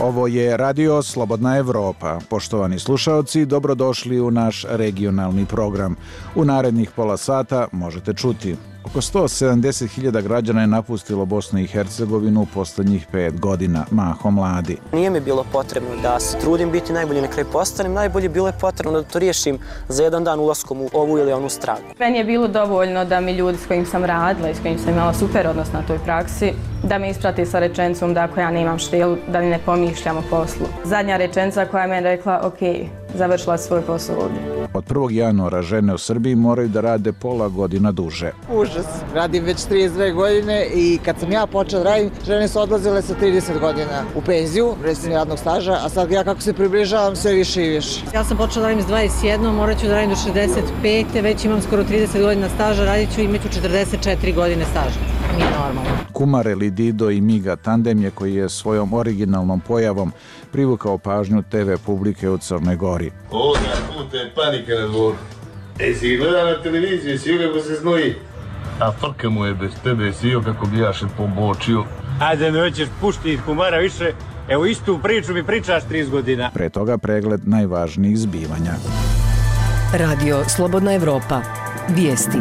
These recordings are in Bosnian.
Ovo je Radio Slobodna Evropa. Poštovani slušaoci, dobrodošli u naš regionalni program. U narednih pola sata možete čuti. Oko 170.000 građana je napustilo Bosnu i Hercegovinu u posljednjih 5 godina, mahom mladi. Nije mi bilo potrebno da se trudim biti najbolji, na kraju postanem najbolji, bilo je potrebno da to riješim za jedan dan ulaskom u ovu ili onu stranu. Meni je bilo dovoljno da mi ljudi s kojim sam radila i s kojim sam imala super odnos na toj praksi, da me isprati sa rečenicom da ako ja nemam štilu, da ni ne pomišljam o poslu. Zadnja rečenica koja me je rekla, ok, završila svoj posao ovdje. Od 1. januara žene u Srbiji moraju da rade pola godina duže. Užas. Radim već 32 godine i kad sam ja počela da radim, žene su odlazile sa 30 godina u penziju, recimo radnog staža, a sad ja kako se približavam sve više i više. Ja sam počela da radim s 21, morat ću da radim do 65, već imam skoro 30 godina staža, radit ću i imat ću 44 godine staža. Nije normalno. Kumare, Lidido i Miga tandem je koji je svojom originalnom pojavom privukao pažnju TV publike u Crnoj Gori. Ovoga puta je panika na dvoru. Si gleda na televiziju, si kako se znoji. A frka mu je bez tebe, si kako bi ja še pomočio. Ajde, me hoćeš pušti iz kumara više. Evo istu priču mi pričaš 30 godina. Pre toga pregled najvažnijih zbivanja. Radio Slobodna Evropa. Vijesti.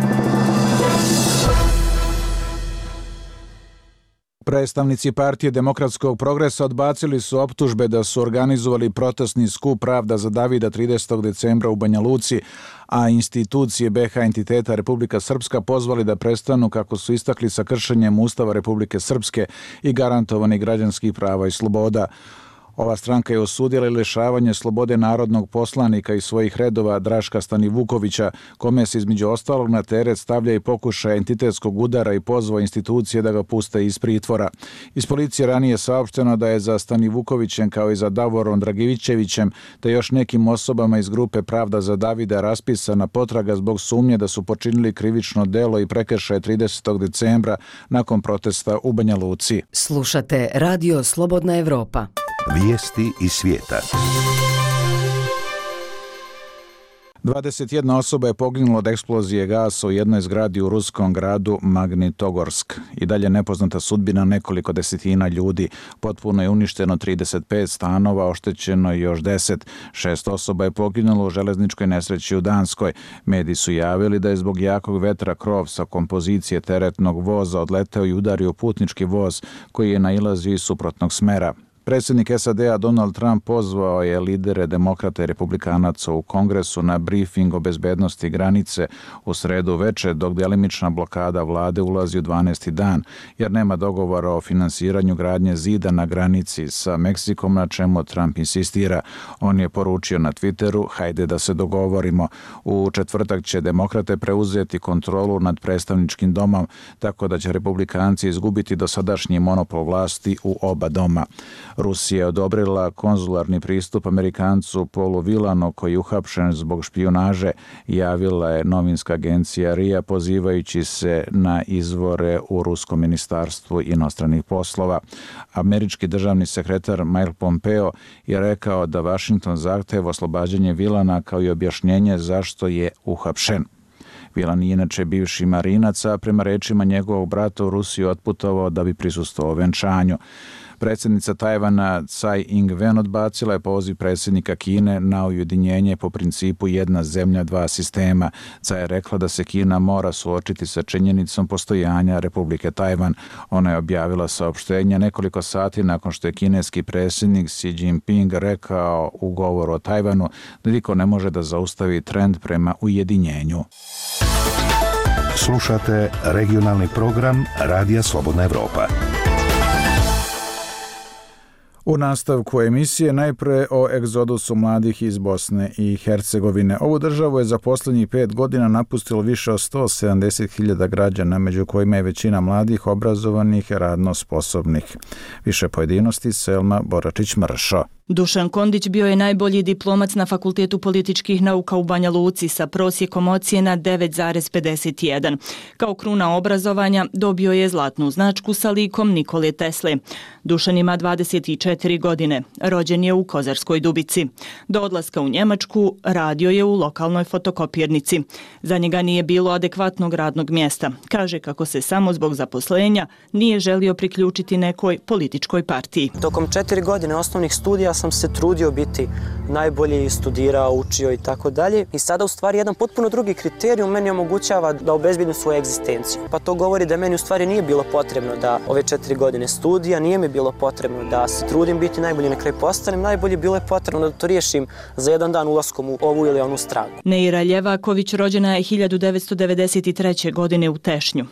Predstavnici Partije demokratskog progresa odbacili su optužbe da su organizovali protestni skup Pravda za Davida 30. decembra u Banja Luci, a institucije BiH entiteta Republika Srpska pozvali da prestanu, kako su istakli, sa kršenjem Ustava Republike Srpske i garantovanih građanskih prava i sloboda. Ova stranka je osudila lišavanje slobode narodnog poslanika iz svojih redova Draška Stanivukovića, kome se između ostalog na teret stavlja i pokušaj entitetskog udara i pozvao institucije da ga puste iz pritvora. Iz policije ranije saopšteno da je za Stanivukovićem kao i za Davorom Dragivićevićem te još nekim osobama iz grupe Pravda za Davida raspisana potraga zbog sumnje da su počinili krivično delo i prekršaj 30. decembra nakon protesta u Banja Luci. Slušate Radio Slobodna Evropa. Vijesti iz svijeta. 21 osoba je poginula od eksplozije gasa u jednoj zgradi u ruskom gradu Magnitogorsk. I dalje nepoznata sudbina nekoliko desetina ljudi. Potpuno je uništeno 35 stanova, oštećeno još 10. 6 osoba je poginulo u železničkoj nesreći u Danskoj. Mediji su javili da je zbog jakog vetra krov sa kompozicije teretnog voza odleteo i udario putnički voz koji je nailazio iz suprotnog smera. Predsjednik SAD-a Donald Trump pozvao je lidere demokrata i republikanaca u Kongresu na brifing o bezbednosti granice u sredu veče, dok delimična blokada vlade ulazi u 12. dan, jer nema dogovora o finansiranju gradnje zida na granici sa Meksikom, na čemu Trump insistira. On je poručio na Twitteru, hajde da se dogovorimo. U četvrtak će demokrate preuzeti kontrolu nad predstavničkim domom, tako da će republikanci izgubiti dosadašnji monopol vlasti u oba doma. Rusija je odobrila konzularni pristup Amerikancu Paulu Whelanu, koji je uhapšen zbog špijunaže, javila je novinska agencija RIA pozivajući se na izvore u Ruskom ministarstvu inostranih poslova. Američki državni sekretar Mike Pompeo je rekao da Washington zahteva oslobađanje Whelana kao i objašnjenje zašto je uhapšen. Whelan je inače bivši marinac, a prema rečima njegovog brata u Rusiju otputovao da bi prisustvovao venčanju. Predsjednica Tajvana Tsai Ing-wen odbacila je poziv predsjednika Kine na ujedinjenje po principu jedna zemlja, dva sistema. Tsai je rekla da se Kina mora suočiti sa činjenicom postojanja Republike Tajvan. Ona je objavila saopštenje nekoliko sati nakon što je kineski predsjednik Xi Jinping rekao u govoru o Tajvanu da niko ne može da zaustavi trend prema ujedinjenju. Slušate regionalni program Radija Slobodna Evropa. U nastavku emisije najpre o egzodusu mladih iz Bosne i Hercegovine. Ovu državu je za posljednjih 5 godina napustilo više od 170.000 građana, među kojima je većina mladih, obrazovanih, radno sposobnih. Više pojedinosti Selma Boračić-Mršo. Dušan Kondić bio je najbolji diplomac na Fakultetu političkih nauka u Banja Luci sa prosjekom ocjena 9,51. Kao kruna obrazovanja dobio je zlatnu značku sa likom Nikole Tesle. Dušan ima 24 godine, rođen je u Kozarskoj Dubici. Do odlaska u Njemačku radio je u lokalnoj fotokopirnici. Za njega nije bilo adekvatnog radnog mjesta. Kaže kako se samo zbog zaposlenja nije želio priključiti nekoj političkoj partiji. Tokom 4 godine osnovnih studija sam se trudio biti najbolji, studirao, učio i tako dalje. I sada u stvari jedan potpuno drugi kriterijum meni omogućava da obezbijedim svoju egzistenciju. Pa to govori da meni u stvari nije bilo potrebno da ove 4 godine studija, nije mi bilo potrebno da se trudim biti najbolji, na kraju postanem najbolji, bilo je potrebno da to riješim za jedan dan ulaskom u ovu ili onu stranku. Neira Ljevaković rođena je 1993. godine u Tešnju.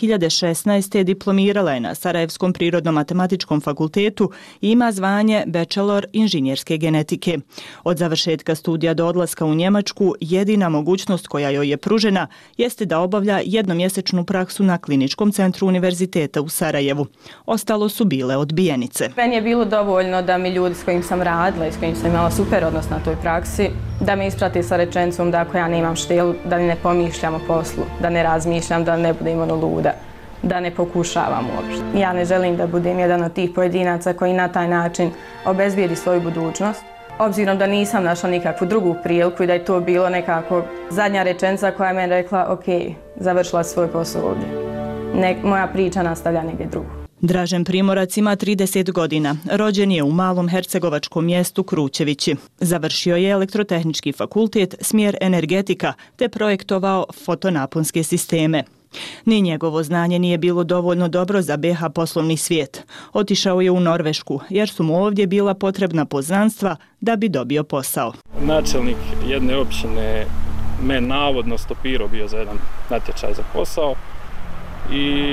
2016. diplomirala je na Sarajevskom prirodno-matematičkom fakultetu i ima zvanje bachelor inženjerske genetike. Od završetka studija do odlaska u Njemačku jedina mogućnost koja joj je pružena jeste da obavlja jednomjesečnu praksu na Kliničkom centru Univerziteta u Sarajevu. Ostalo su bile odbijenice. Meni je bilo dovoljno da mi ljudi s kojim sam radila i s kojim sam imala super odnos na toj praksi, da me isprati sa rečenicom da ako ja nemam štelu, da ne pomišljam o poslu, da ne razmišljam, da ne budem luda, da ne pokušavam uopšte. Ja ne želim da budem jedan od tih pojedinaca koji na taj način obezbijedi svoju budućnost. Obzirom da nisam našla nikakvu drugu priliku i da je to bilo nekako zadnja rečenica koja je meni rekla ok, završila svoj posao ovdje. Moja priča nastavlja negdje drugo. Dražen Primorac ima 30 godina. Rođen je u malom hercegovačkom mjestu Kručevići. Završio je elektrotehnički fakultet, smjer energetika, te projektovao fotonaponske sisteme. Ni njegovo znanje nije bilo dovoljno dobro za BiH poslovni svijet. Otišao je u Norvešku, jer su mu ovdje bila potrebna poznanstva da bi dobio posao. Načelnik jedne općine me navodno stopirao bio za jedan natječaj za posao i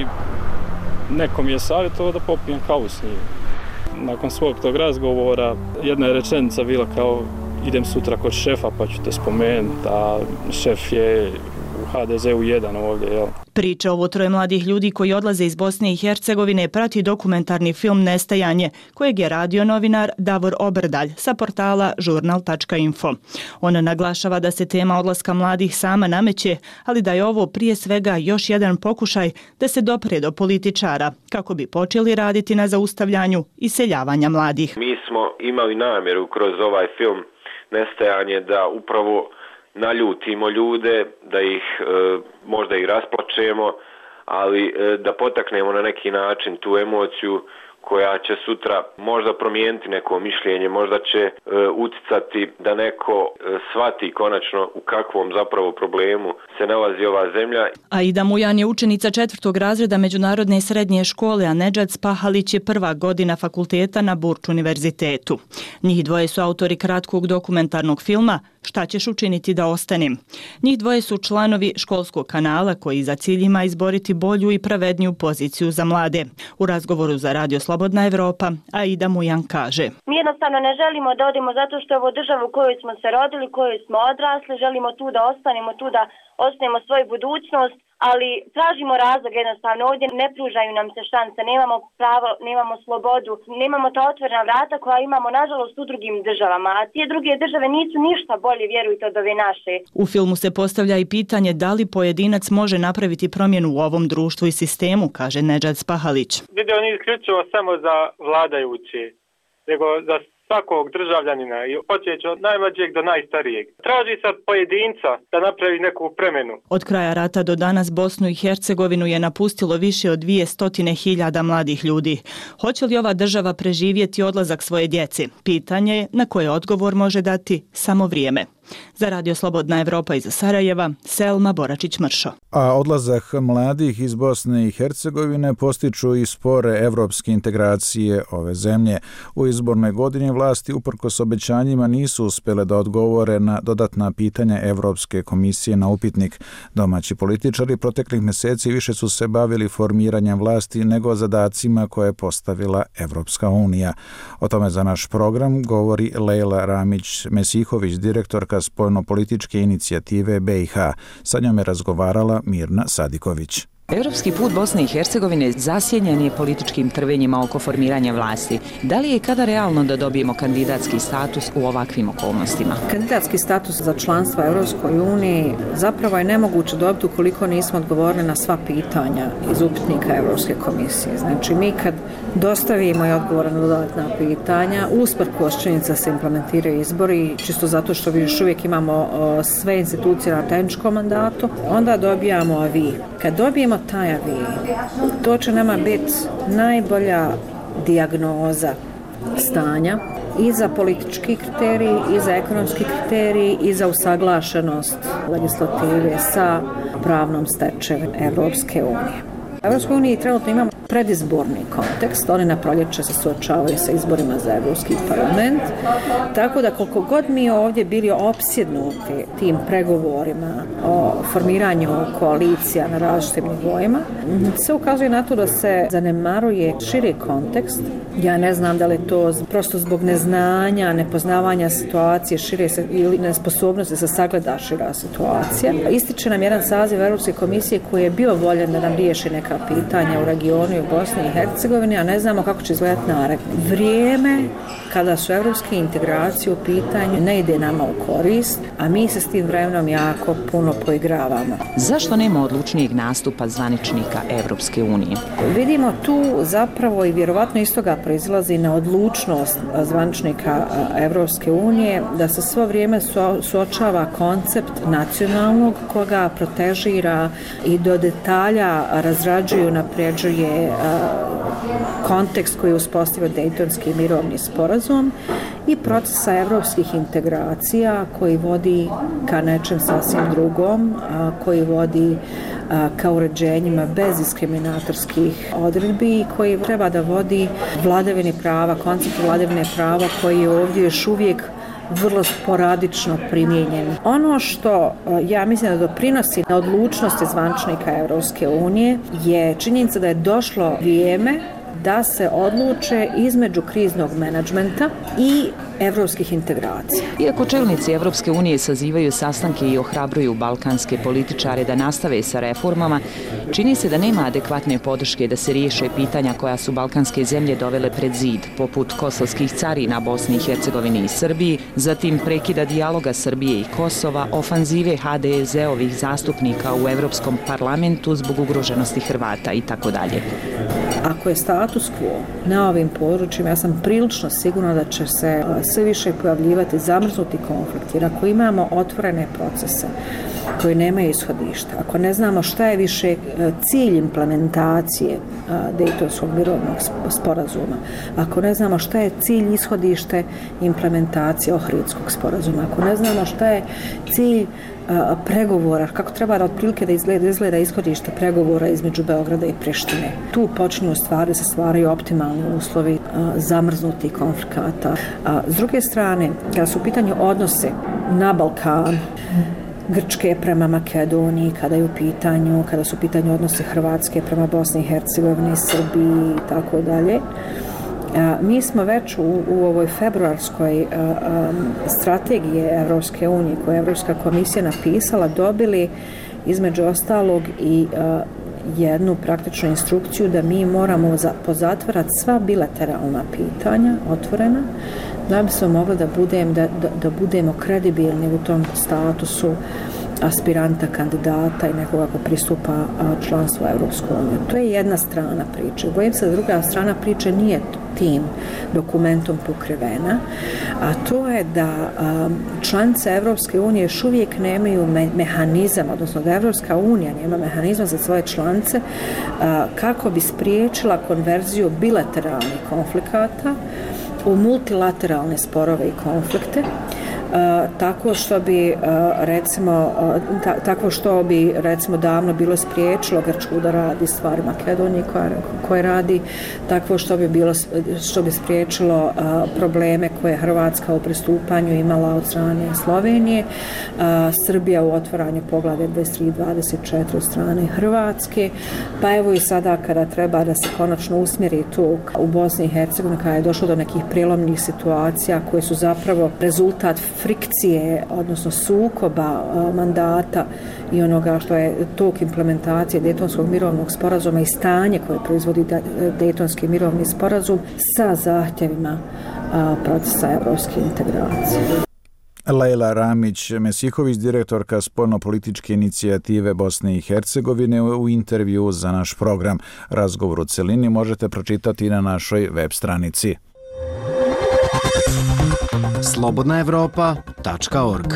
neko mi je savjetovao da popijem kavu s njim. Nakon svog tog razgovora jedna je rečenica bila kao idem sutra kod šefa pa ću te spomenuti, a šef je u HDZ-u jedan ovdje, jel? Priča ovo troje mladih ljudi koji odlaze iz Bosne i Hercegovine prati dokumentarni film Nestajanje, kojeg je radio novinar Davor Obrdalj sa portala žurnal.info. On naglašava da se tema odlaska mladih sama nameće, ali da je ovo prije svega još jedan pokušaj da se dopre do političara, kako bi počeli raditi na zaustavljanju iseljavanja mladih. Mi smo imali namjeru kroz ovaj film Nestajanje da upravo naljutimo ljude, da ih možda i rasplačemo, ali da potaknemo na neki način tu emociju koja će sutra možda promijeniti neko mišljenje, možda će uticati da neko shvati konačno u kakvom zapravo problemu se nalazi ova zemlja. Aida Mujan je učenica 4. razreda Međunarodne srednje škole, a Nedžad Spahalić je 1. godina fakulteta na Burč univerzitetu. Njih dvoje su autori kratkog dokumentarnog filma Šta ćeš učiniti da ostanem? Njih dvoje su članovi školskog kanala koji za cilj ima izboriti bolju i pravedniju poziciju za mlade. U razgovoru za Radio Slobodna Evropa, Aida Mujan kaže: Mi jednostavno ne želimo da odemo zato što je ovo država u kojoj smo se rodili, u kojoj smo odrasli, želimo tu da ostanemo, tu da ostajemo svoju budućnost, ali tražimo razlog jednostavno. Ovdje ne pružaju nam se šanse, nemamo pravo, nemamo slobodu, nemamo ta otvorena vrata koja imamo nažalost u drugim državama, a te druge države nisu ništa bolje, vjerujte, od ove naše. U filmu se postavlja i pitanje da li pojedinac može napraviti promjenu u ovom društvu i sistemu, kaže Nedžad Spahalić. Video nije isključivo samo za vladajuće, nego za svakog državljanina i počeći od najmlađeg do najstarijeg. Traži se pojedinca da napravi neku promjenu. Od kraja rata do danas Bosnu i Hercegovinu je napustilo više od 200.000 mladih ljudi. Hoće li ova država preživjeti odlazak svoje djece? Pitanje je na koje odgovor može dati samo vrijeme. Za Radio Slobodna Evropa iz Sarajeva, Selma Boračić-Mršo. A odlazak mladih iz Bosne i Hercegovine postiču i spore evropske integracije ove zemlje. U izbornoj godini vlasti uprkos obećanjima nisu uspjele da odgovore na dodatna pitanja Evropske komisije na upitnik. Domaći političari proteklih mjeseci više su se bavili formiranjem vlasti nego zadacima koje je postavila Evropska unija. O tome za naš program govori Lejla Ramić-Mesihović, direktorka spoljnopolitičke inicijative BiH. Sa njom je razgovarala Mirna Sadiković. Evropski put Bosne i Hercegovine zasjenjen je političkim trvenjima oko formiranja vlasti. Da li je kada realno da dobijemo kandidatski status u ovakvim okolnostima? Kandidatski status za članstvo Evropskoj uniji zapravo je nemoguće dobiti ukoliko nismo odgovorili na sva pitanja iz upitnika Evropske komisije. Znači mi kad dostavimo i odgovore na dodatna pitanja, usprkos činjenica se implementiraju izbori, čisto zato što još uvijek imamo sve institucije na tehničkom mandatu, onda dobijamo avi. Kad dobijemo taj avi, to će nama biti najbolja dijagnoza stanja i za politički kriterij, i za ekonomski kriterij, i za usaglašenost legislative sa pravnom stečevinom Evropske unije. U Evropskoj uniji trenutno imamo predizborni kontekst, oni na proljeće se suočavaju sa izborima za Evropski parlament, tako da koliko god mi ovdje bili opsjednuti tim pregovorima o formiranju koalicija na različitim nivoima, se ukazuje na to da se zanemaruje širi kontekst. Ja ne znam da li to prosto zbog neznanja, nepoznavanja situacije, šire se ili nesposobnosti da se sagleda šira situacija. Ističe nam jedan saziv Europske komisije koji je bio voljen da nam riješi neka pitanja u regionu i u Bosni i Hercegovini, a ne znamo kako će izgledati naredno. Vrijeme kada su evropske integracije u pitanju ne ide nama u korist, a mi se s tim vremenom jako puno poigravamo. Zašto nema odlučnijeg nastupa zvaničnika Evropske unije? Vidimo tu zapravo i vjerovatno iz toga proizilazi na odlučnost zvaničnika Evropske unije da se svo vrijeme suočava koncept nacionalnog koga protežira i do detalja razrađuje, napređuje kontekst koji je uspostavio Dejtonski mirovni sporazum i procesa evropskih integracija koji vodi ka nečem sasvim drugom, koji vodi ka uređenjima bez diskriminatorskih odredbi i koji treba da vodi vladavini prava, koncept vladavine prava koji je ovdje još uvijek vrlo sporadično primijenjen. Ono što ja mislim da doprinosi na odlučnosti zvaničnika Evropske unije je činjenica da je došlo vrijeme da se odluče između kriznog menadžmenta i evropskih integracija. Iako čelnici Evropske unije sazivaju sastanke i ohrabruju balkanske političare da nastave sa reformama, čini se da nema adekvatne podrške da se riješe pitanja koja su balkanske zemlje dovele pred zid, poput kosovskih carina Bosni i Hercegovini i Srbiji, zatim prekida dijaloga Srbije i Kosova, ofanzive HDZ-ovih zastupnika u Evropskom parlamentu zbog ugroženosti Hrvata itd. Ako je status quo na ovim područjima, ja sam prilično sigurna da će se sve više pojavljivati zamrznuti konflikt, jer ako imamo otvorene procese koji nemaju ishodišta, ako ne znamo šta je više cilj implementacije Dejtonskog mirovnog sporazuma, ako ne znamo šta je cilj ishodište implementacije Ohridskog sporazuma, ako ne znamo šta je cilj pregovora, kako treba da otprilike da izgleda ishodište pregovora između Beograda i Prištine. Tu počinju stvari, se stvaraju optimalni uslovi zamrznutih konflikata. S druge strane, kada su u pitanju odnose na Balkanu, Grčke prema Makedoniji, kada su u pitanju odnose Hrvatske prema Bosni i Hercegovini, Srbiji i tako dalje. Mi smo već u ovoj februarskoj strategiji Evropske unije koju je Evropska komisija napisala dobili između ostalog i jednu praktičnu instrukciju da mi moramo pozatvarati sva bilateralna pitanja otvorena da bi se mogli da budemo kredibilni u tom statusu aspiranta, kandidata i nekoga ko pristupa članstvu Evropsku uniju. To je jedna strana priče. Bojim se da druga strana priče nije tim dokumentom pokrivena, a to je da članice Evropske unije još uvijek nemaju mehanizam, odnosno da Evropska unija nema mehanizam za svoje članice kako bi spriječila konverziju bilateralnih konflikata u multilateralne sporove i konflikte, tako što bi recimo davno bilo spriječilo Grčku da radi stvari Makedonije koje radi, tako što bi spriječilo probleme koje Hrvatska u pristupanju imala od strane Slovenije, Srbija u otvaranju poglavlja 23 i 24 od strane Hrvatske, pa evo i sada kada treba da se konačno usmjeri tu u Bosni i Hercegovini kada je došlo do nekih prijelomnih situacija koje su zapravo rezultat frikcije, odnosno sukoba mandata i onoga što je tok implementacije Dejtonskog mirovnog sporazuma i stanje koje proizvodi Dejtonski mirovni sporazum sa zahtjevima procesa evropske integracije. Lejla Ramić-Mesihović, direktorka spoljnopolitičke inicijative Bosne i Hercegovine, u intervju za naš program. Razgovor u celini možete pročitati na našoj web stranici. slobodnaevropa.org.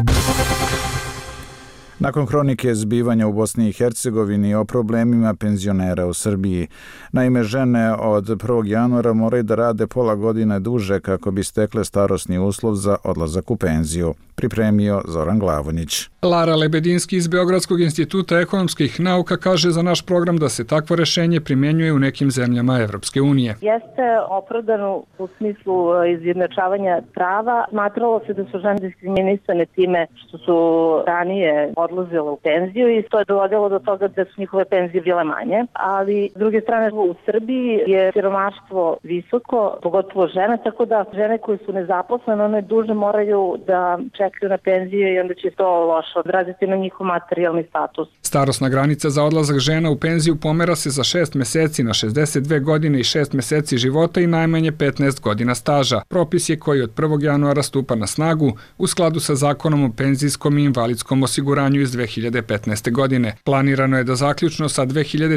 Nakon hronike zbivanja u Bosni i Hercegovini o problemima penzionera u Srbiji. Naime, žene od 1. januara moraju da rade pola godine duže kako bi stekle starosni uslov za odlazak u penziju. Pripremio Zoran Glavonjić. Lara Lebedinski iz Beogradskog instituta ekonomskih nauka kaže za naš program da se takvo rešenje primjenjuje u nekim zemljama Evropske unije. Jeste opravdano u smislu izjednačavanja prava. Smatralo se da su žene diskriminisane time što su ranije odlazile u penziju i to je dovodilo do toga da su njihove penzije bile manje. Ali s druge strane u Srbiji je siromaštvo visoko, pogotovo žene, tako da žene koje su nezaposlene, one duže moraju da čekaju na penziju i onda će to loše odraziti na njihov materijalni status. Starosna granica za odlazak žena u penziju pomera se za 6 meseci na 62 godine i 6 meseci života i najmanje 15 godina staža. Propis je koji od 1. januara stupa na snagu u skladu sa Zakonom o penzijskom i invalidskom osiguranju iz 2015. godine. Planirano je da zaključno sa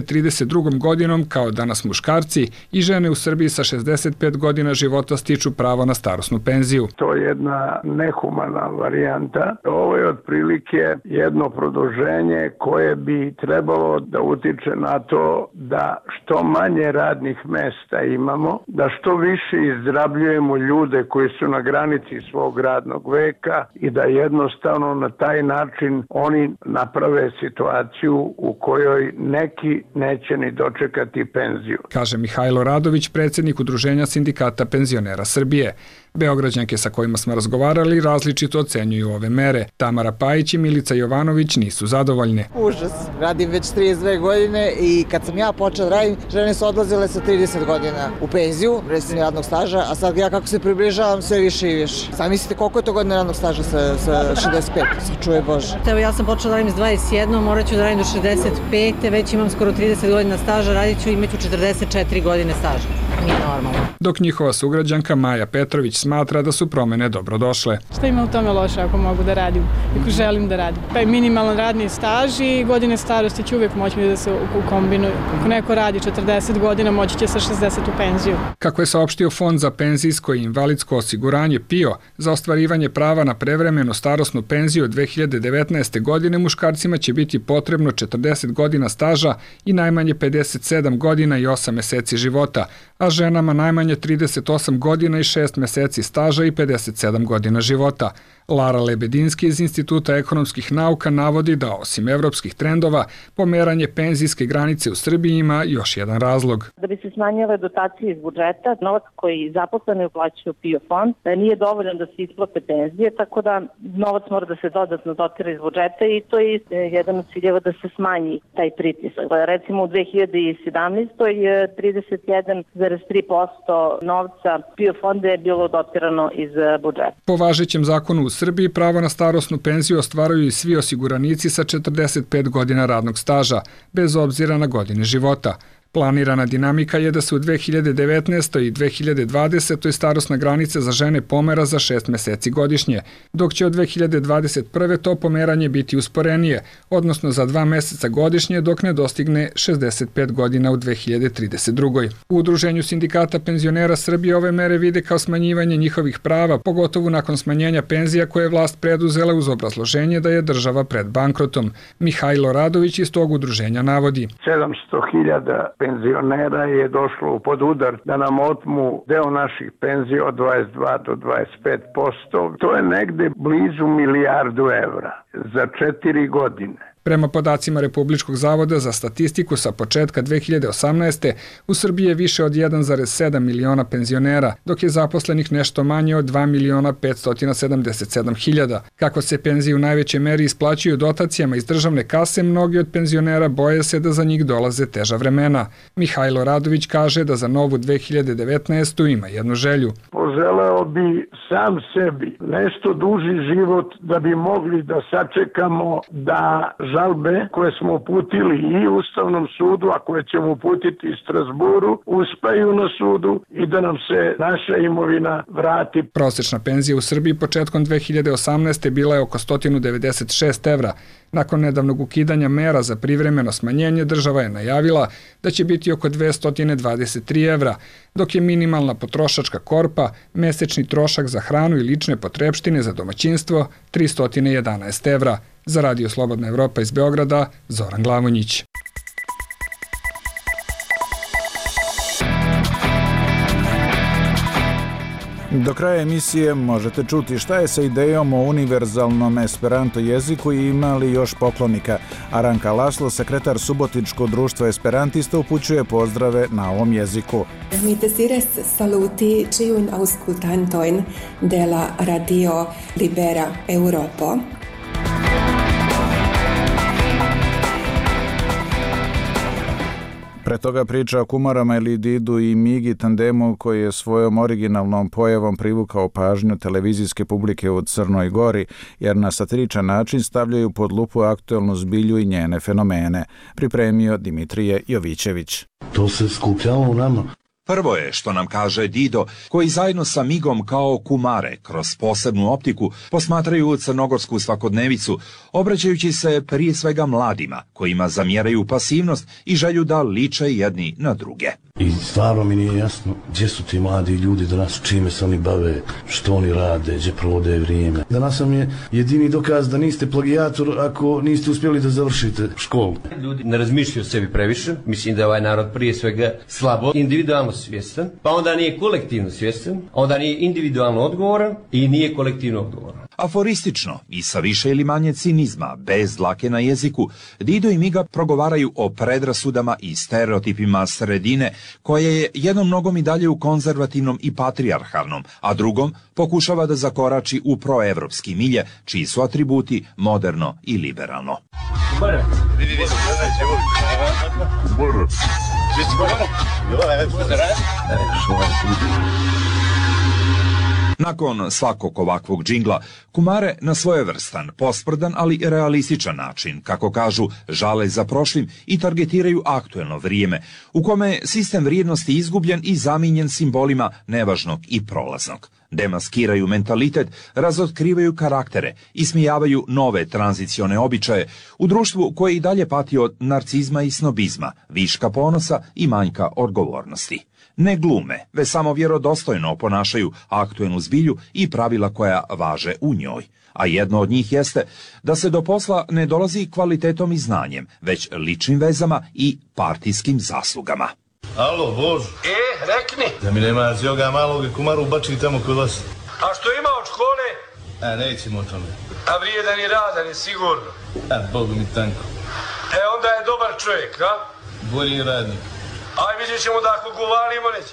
2032. godinom, kao danas muškarci, i žene u Srbiji sa 65 godina života stiču pravo na starosnu penziju. To je jedna nehumana varijanta. Ovo je otprilike jedno produženje koje bi trebalo da utiče na to da što manje radnih mesta imamo, da što više izrabljujemo ljude koji su na granici svog radnog veka i da jednostavno na taj način oni naprave situaciju u kojoj neki neće ni dočekati penziju. Kaže Mihajlo Radović, predsjednik Udruženja sindikata penzionera Srbije. Beograđanke sa kojima smo razgovarali različito ocenjuju ove mere. Tamara Pajić i Milica Jovanović nisu zadovoljne. Užas. Radim već 32 godine i kad sam ja počela da radim, žene su odlazile sa 30 godina u penziju, recimo radnog staža, a sad ja kako se približavam sve više i više. Sad mislite koliko je to godina radnog staža sa 65? Čuje Bože. Evo ja sam počela da radim s 21, morat ću da radim do 65, već imam skoro 30 godina staža, radit ću, imat ću 44 godine staža. Nije normalno. Dok njihova sugrađanka Maja Petrović smatra da su promene dobrodošle. Šta ima u tome loše ako mogu da radim, ako želim da radim? Pa je minimalan radni staž i godine starosti će uvijek moći da se kombinuju. Ako neko radi 40 godina, moći će sa 60 u penziju. Kako je saopštio Fond za penzijsko i invalidsko osiguranje PIO, za ostvarivanje prava na prevremenu starosnu penziju od 2019. godine muškarcima će biti potrebno 40 godina staža i najmanje 57 godina i 8 meseci života, a ženama najmanje 38 godina i 6 meseci staža i 57 godina života. Lara Lebedinski iz Instituta ekonomskih nauka navodi da osim evropskih trendova, pomeranje penzijske granice u Srbiji ima još jedan razlog. Da bi se smanjile dotacije iz budžeta, novac koji zaposleni uplaćuju PIO fond nije dovoljan da se isplate penzije, tako da novac mora da se dodatno dotira iz budžeta i to je jedan od ciljeva da se smanji taj pritisak. Recimo u 2017. je 31,3% novca PIO fonda je bilo dotirano iz budžeta. Po važećem zakonu u Srbiji pravo na starosnu penziju ostvaruju i svi osiguranici sa 45 godina radnog staža, bez obzira na godine života. Planirana dinamika je da se u 2019. i 2020. starosna granica za žene pomera za 6 meseci godišnje, dok će od 2021. to pomeranje biti usporenije, odnosno za 2 meseca godišnje dok ne dostigne 65 godina u 2032. U Udruženju sindikata penzionera Srbije ove mere vide kao smanjivanje njihovih prava, pogotovo nakon smanjenja penzija koje je vlast preduzela uz obrazloženje da je država pred bankrotom. Mihajlo Radović iz tog udruženja navodi. 700.000 penzionera je došlo pod udar da nam otmu deo naših penzija od 22 do 25%. To je negde blizu milijardu evra za 4 godine. Prema podacima Republičkog zavoda za statistiku sa početka 2018. u Srbiji je više od 1,7 miliona penzionera, dok je zaposlenih nešto manje od 2.577.000. Kako se penzije u najvećoj meri isplaćuju dotacijama iz državne kase, mnogi od penzionera boje se da za njih dolaze teža vremena. Mihajlo Radović kaže da za novu 2019. ima jednu želju. Po poželeo bi sam sebi nešto duži život da bi mogli da sačekamo da žalbe koje smo uputili i Ustavnom sudu, a koje ćemo uputiti i Strasburu, uspeju na sudu i da nam se naša imovina vrati. Prosječna penzija u Srbiji početkom 2018. bila je oko 196 evra. Nakon nedavnog ukidanja mera za privremeno smanjenje, država je najavila da će biti oko 223 evra, dok je minimalna potrošačka korpa, mesečni trošak za hranu i lične potrepštine za domaćinstvo 311 evra. Za Radio Slobodna Evropa iz Beograda, Zoran Glavonjić. Do kraja emisije možete čuti šta je sa idejom o univerzalnom esperanto jeziku i ima li još poklonika. Aranka Laslo, sekretar Subotičkog društva esperantista, upućuje pozdrave na ovom jeziku. Mi desires saluti ciun auscultantoin della Radio Libera Europo. Pre toga priča o kumarama ili Didu i Migi tandemu koji je svojom originalnom pojavom privukao pažnju televizijske publike u Crnoj Gori, jer na satiričan način stavljaju pod lupu aktuelnu zbilju i njene fenomene. Pripremio Dimitrije Jovićević. To se skupljalo u nama. Prvo je što nam kaže Dido, koji zajedno sa Migom kao kumare kroz posebnu optiku posmatraju crnogorsku svakodnevicu, obraćajući se prije svega mladima, kojima zamjeraju pasivnost i želju da liče jedni na druge. I stvarno mi nije jasno gdje su ti mladi ljudi danas, čime se oni bave, što oni rade, gdje provode vrijeme. Danas vam je jedini dokaz da niste plagijator ako niste uspjeli da završite školu. Ljudi ne razmišljaju o sebi previše, mislim da je ovaj narod prije svega slabo individualno svjestan, pa onda nije kolektivno svjestan, onda nije individualno odgovoran i nije kolektivno odgovoran. Aforistično i sa više ili manje cinizma, bez dlake na jeziku, Dido i Miga progovaraju o predrasudama i stereotipima sredine, koje je jednom nogom i dalje u konzervativnom i patrijarhalnom, a drugom pokušava da zakorači u proevropski milje, čiji su atributi moderno i liberalno. Nakon svakog ovakvog džingla, kumare na svojevrstan, posprdan, ali realističan način, kako kažu, žale za prošlim i targetiraju aktuelno vrijeme, u kome je sistem vrijednosti izgubljen i zamijenjen simbolima nevažnog i prolaznog. Demaskiraju mentalitet, razotkrivaju karaktere, ismijavaju nove tranzicione običaje u društvu koje i dalje pati od narcizma i snobizma, viška ponosa i manjka odgovornosti. Ne glume, već samo vjerodostojno oponašaju aktuelnu zbilju i pravila koja važe u njoj. A jedno od njih jeste da se do posla ne dolazi kvalitetom i znanjem, već ličnim vezama i partijskim zaslugama. Alo, Bož. Rekni. Da mi nema zjoga malog kumaru bači tamo kod vas. A što ima od škole? Nećemo o tome. A vrijedan i radan je sigurno. Bogu mi tanko. Onda je dobar čovjek, a? Bolji radnik. Aj, vidjet ćemo da ako govorimo neće.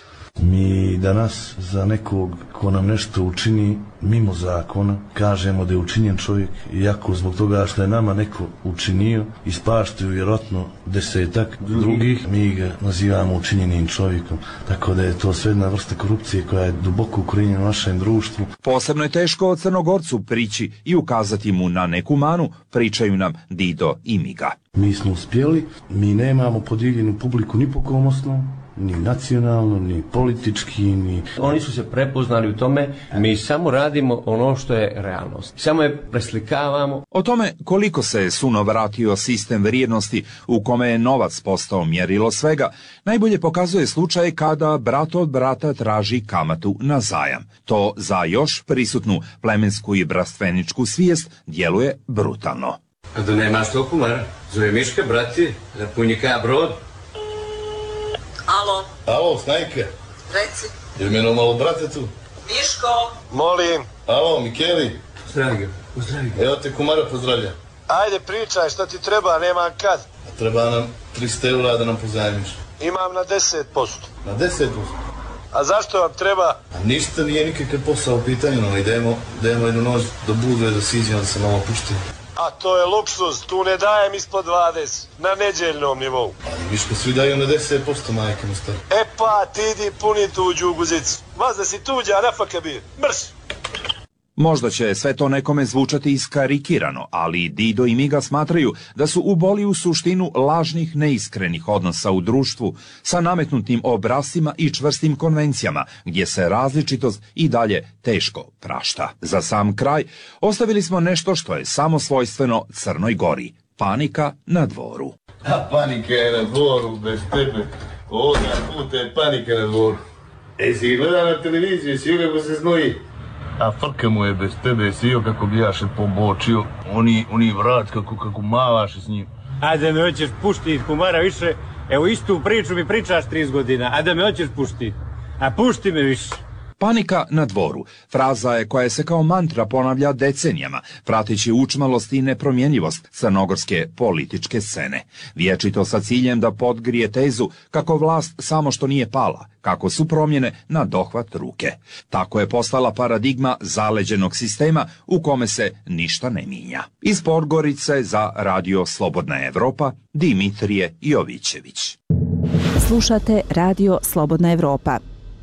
Mi danas za nekog ko nam nešto učini mimo zakona kažemo da je učinjen čovjek, iako zbog toga što je nama neko učinio ispaštaju vjerojatno 10 drugih, mi ga nazivamo učinjenim čovjekom. Tako da je to sve jedna vrsta korupcije koja je duboko ukorijenjena u našem društvu. Posebno je teško o Crnogorcu prići i ukazati mu na neku manu, pričaju nam Dido i Miga. Mi smo uspjeli, mi nemamo podijeljenu publiku ni po kom osnovu, ni nacionalno, ni politički, ni... Oni su se prepoznali u tome, mi samo radimo ono što je realnost. Samo je preslikavamo. O tome koliko se suno vratio sistem vrijednosti u kome je novac postao mjerilo svega, najbolje pokazuje slučaj kada brat od brata traži kamatu na zajam. To za još prisutnu plemensku i brastveničku svijest djeluje brutalno. A da nemaš to kumara? Zove Miška, brati, da punjika brod. Alo. Alo, Snajke. Reci. Je meno malo brate tu? Miško. Molim. Alo, Mikeli. Pozdravi ga, pozdravi ga. Evo te kumara pozdravlja. Ajde, pričaj, šta ti treba, nemam kad. Treba nam 300 eura da nam pozajmiš. Imam na 10%. Na 10%? A zašto vam treba? A ništa nije nikakav posao u pitanju, no idemo jednu noć do Budve, da siđemo, da se malo puštimo. A to je luksuz, tu ne dajem ispod 20, na neđeljnom nivou. Ali Miško, svi daju na 10% majke mu stari. E pa, ti idi puni tuđu guzicu. Vas da si tuđa, nafaka bir, mrš! Možda će sve to nekome zvučati iskarikirano, ali Dido i Miga smatraju da su uboli u suštinu lažnih, neiskrenih odnosa u društvu sa nametnutim obrascima i čvrstim konvencijama, gdje se različitost i dalje teško prašta. Za sam kraj ostavili smo nešto što je samo svojstveno Crnoj Gori. Panika na dvoru. A panika je na dvoru, bez tebe. Ovoga puta je panika na dvoru. Si gleda na televiziju, si kako se znoji. A frka mu je bez tebe, sio kako bi jaše pobočio, oni vrat kako mavaše s njim. A da me hoćeš puštiti, kumara, više, evo istu priču mi pričaš 30 godina, a da me hoćeš puštiti, a pušti me više. Panika na dvoru. Fraza je koja se kao mantra ponavlja decenijama, prateći učmalost i nepromjenjivost crnogorske političke scene. Vječito sa ciljem da podgrije tezu kako vlast samo što nije pala, kako su promjene na dohvat ruke. Tako je postala paradigma zaleđenog sistema u kome se ništa ne mijenja. Iz Podgorice za Radio Slobodna Evropa, Dimitrije Jovićević. Slušate Radio Slobodna Evropa.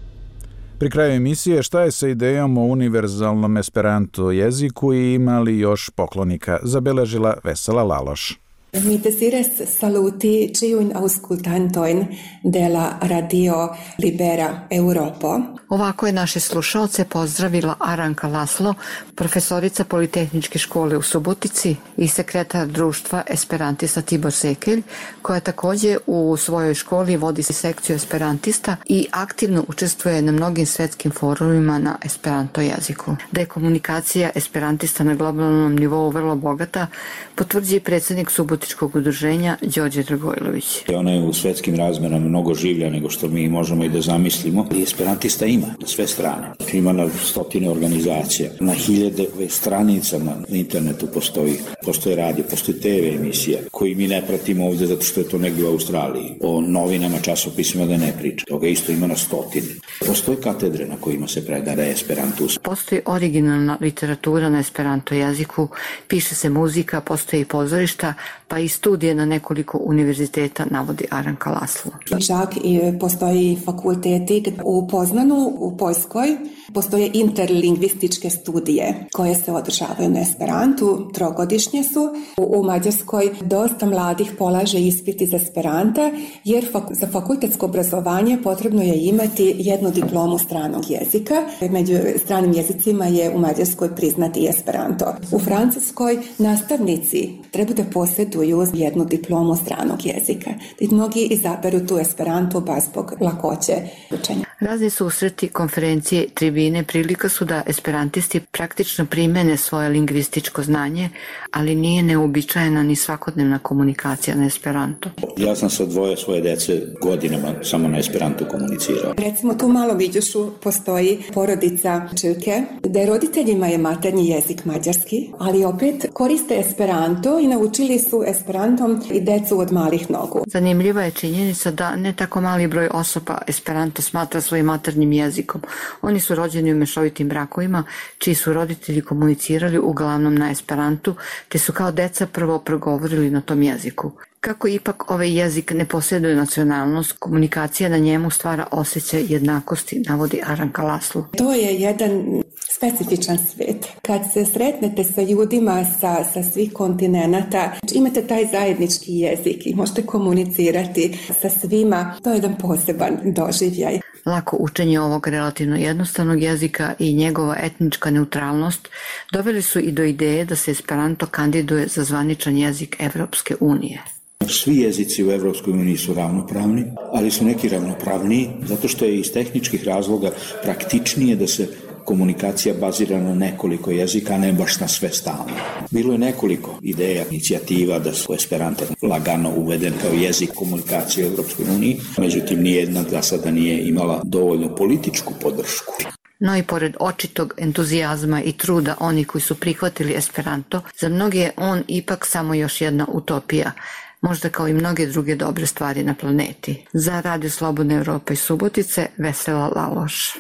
Pri kraju emisije šta je sa idejom o univerzalnom esperanto jeziku i ima li još poklonika, zabeležila Vesela Laloš. Mi desires saluti ciujn auscultantoin della Radio Libera Europo. Ovako je naše slušalce pozdravila Aranka Laslo, profesorica Politehničke škole u Subotici i sekretar društva esperantista Tibor Sekelj, koja također u svojoj školi vodi sekciju esperantista i aktivno učestvuje na mnogim svjetskim forumima na esperanto jeziku. Da je komunikacija esperantista na globalnom nivou vrlo bogata, potvrđuje predsjednik Subotičkog udruženja Đorđe Dragojlović. Ona je u svjetskim razmerama mnogo življa nego što mi možemo i da zamislimo. I esperantista ima na sve strane. Ima na stotine organizacija, na hiljade stranica na internetu postoji radio, postoji TV emisija koji mi ne pratimo ovdje zato što je to negdje u Australiji. O novinama, časopisima da ne priča. Toga isto ima na stotine. Postoje katedre na kojima se predaje esperantus. Postoji originalna literatura na esperanto jeziku, piše se muzika, postoji pozorišta, pa i studije na nekoliko univerziteta, navodi Aranka Laslo. Čak i postoji fakulteti u Poznanu, u Poljskoj, postoje interlingvističke studije koje se održavaju na esperantu, trogodišnje su. U Mađarskoj dosta mladih polaže ispit iz esperanta, jer za fakultetsko obrazovanje potrebno je imati jednu diplomu stranog jezika. Među stranim jezicima je u Mađarskoj priznat i esperanto. U Francuskoj nastavnici treba da posjeduju jednu diplomu stranog jezika. I mnogi izaberu tu esperanto baš zbog lakoće učenja. Razni susreti, konferencije, tribine prilika su da esperantisti praktično primene svoje lingvističko znanje, ali nije neobičajena ni svakodnevna komunikacija na esperanto. Ja sam sa dvoje svoje dece godinama samo na esperanto komunicirao. Recimo tu malo Viđušu postoji porodica Čilke, gde roditeljima je maternji jezik mađarski, ali opet koriste esperanto i naučili su esperantom i decu od malih nogu. Zanimljiva je činjenica da ne tako mali broj osoba esperanto smatra svojim maternjim jezikom. Oni su rođeni u mešovitim brakovima, čiji su roditelji komunicirali uglavnom na esperantu, te su kao deca prvo progovorili na tom jeziku. Kako ipak ovaj jezik ne posjeduje nacionalnost, komunikacija na njemu stvara osjećaj jednakosti, navodi Aranka Laslo. To je jedan specifičan svijet. Kad se sretnete sa ljudima sa svih kontinenata, imate taj zajednički jezik i možete komunicirati sa svima, to je jedan poseban doživljaj. Lako učenje ovog relativno jednostavnog jezika i njegova etnička neutralnost doveli su i do ideje da se esperanto kandiduje za zvaničan jezik Evropske unije. Svi jezici u Evropskoj uniji su ravnopravni, ali su neki ravnopravniji zato što je iz tehničkih razloga praktičnije da se komunikacija bazira na nekoliko jezika, a ne baš na sve stalno. Bilo je nekoliko ideja, inicijativa da su esperanto lagano uveden kao jezik komunikacije u Evropskoj uniji, međutim nijedna za sada nije imala dovoljnu političku podršku. No i pored očitog entuzijazma i truda onih koji su prihvatili esperanto, za mnoge je on ipak samo još jedna utopija, možda kao i mnoge druge dobre stvari na planeti. Za Radio Slobodna Evropa iz Subotice, Vesela Laloš.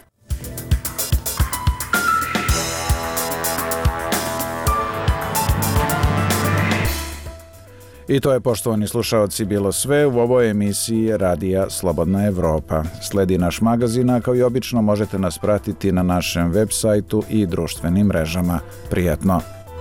I to je, poštovani slušaoci, bilo sve u ovoj emisiji Radija Slobodna Evropa. Sledi naš magazin, a kao i obično možete nas pratiti na našem web sajtu i društvenim mrežama. Prijatno!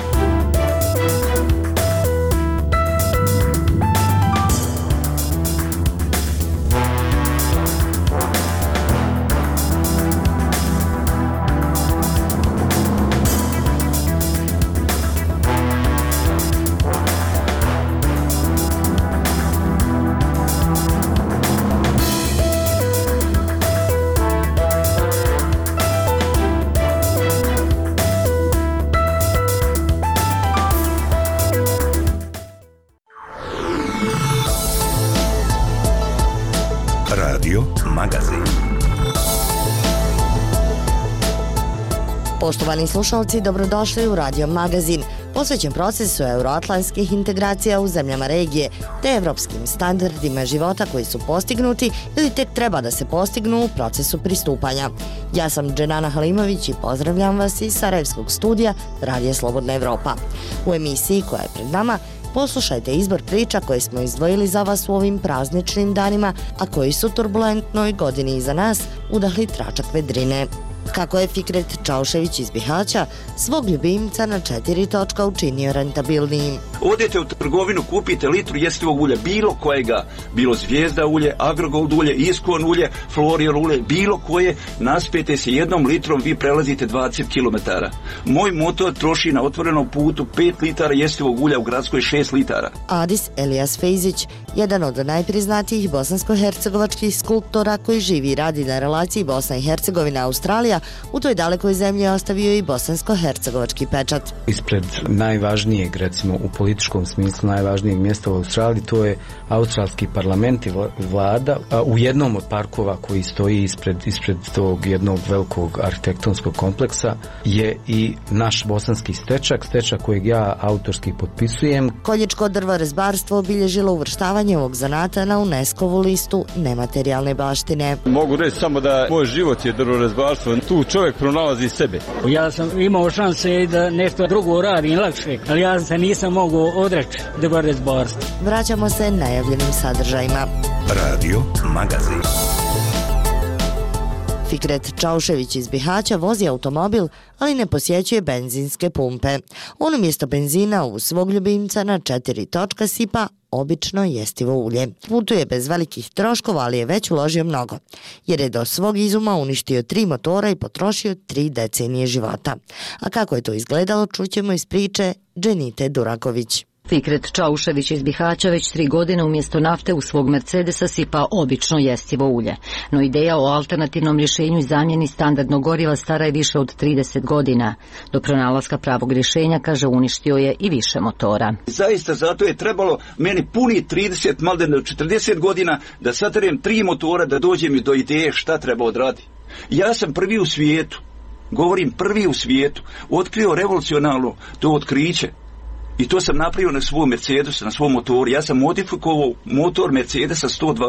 Poštovani slušalci, dobrodošli u Radio Magazin, posvećen procesu euroatlantskih integracija u zemljama regije, te evropskim standardima života koji su postignuti ili tek treba da se postignu u procesu pristupanja. Ja sam Dženana Halimović i pozdravljam vas iz Sarajevskog studija Radija Slobodna Evropa. U emisiji koja je pred nama poslušajte izbor priča koje smo izdvojili za vas u ovim prazničnim danima, a koji su turbulentnoj godini iza nas udahli tračak vedrine. Kako je Fikret Čaušević iz Bihaća svog ljubimca na 4 točka učinio rentabilnijim. Odete u trgovinu, kupite litru jestivog ulja, bilo kojega, bilo Zvijezda ulje, Agrogold ulje, Iskon ulje, Florior ulje, bilo koje, naspijete se 1 litrom, vi prelazite 20 km. Moj motor troši na otvorenom putu 5 litara jestivog ulja, u gradskoj 6 litara. Adis Elijas Fejzić, jedan od najpriznatijih bosansko-hercegovačkih skulptora koji živi i radi na relaciji Bosna i Hercegovina Australija, u toj dalekoj zemlji ostavio i bosansko-hercegovački pečat. Ispred najvažnijeg, recimo u političkom smislu najvažnijeg mjesta u Australiji, to je australski parlament i vlada. U jednom od parkova koji stoji ispred tog jednog velikog arhitektonskog kompleksa je i naš bosanski stečak kojeg ja autorski potpisujem. Koljičko drvorezbarstvo obilježilo uvrštavanje ovog zanata na UNESCO-vu listu nematerijalne baštine. Mogu reći samo da moj život je drvorezbarstvo. Tu čovjek pronalazi sebe. Ja sam imao šanse da nešto drugo radim lakše, ali ja se nisam mogao odreći drvorezbarstva. Vraćamo se najavljenim sadržajima. Radio Magazin. Fikret Čaušević iz Bihaća vozi automobil, ali ne posjećuje benzinske pumpe. On umjesto benzina u svog ljubimca na 4 točka sipa obično jestivo ulje. Putuje bez velikih troškova, ali je već uložio mnogo, jer je do svog izuma uništio 3 motora i potrošio 3 decenije života. A kako je to izgledalo, čućemo iz priče Dženite Duraković. Fikret Čaušević iz Bihaća već 3 godine umjesto nafte u svog Mercedesa sipa obično jestivo ulje. No ideja o alternativnom rješenju i zamjeni standardnog goriva stara je više od 30 godina. Do pronalaska pravog rješenja, kaže, uništio je i više motora. Zaista zato je trebalo meni puni 30, malde 40 godina da saterem 3 motora da dođem do ideje šta treba odraditi. Ja sam prvi u svijetu, govorim prvi u svijetu, otkrio revolucionalno to otkriće. I to sam napravio na svom Mercedesu, na svom motoru. Ja sam modifikovao motor Mercedesa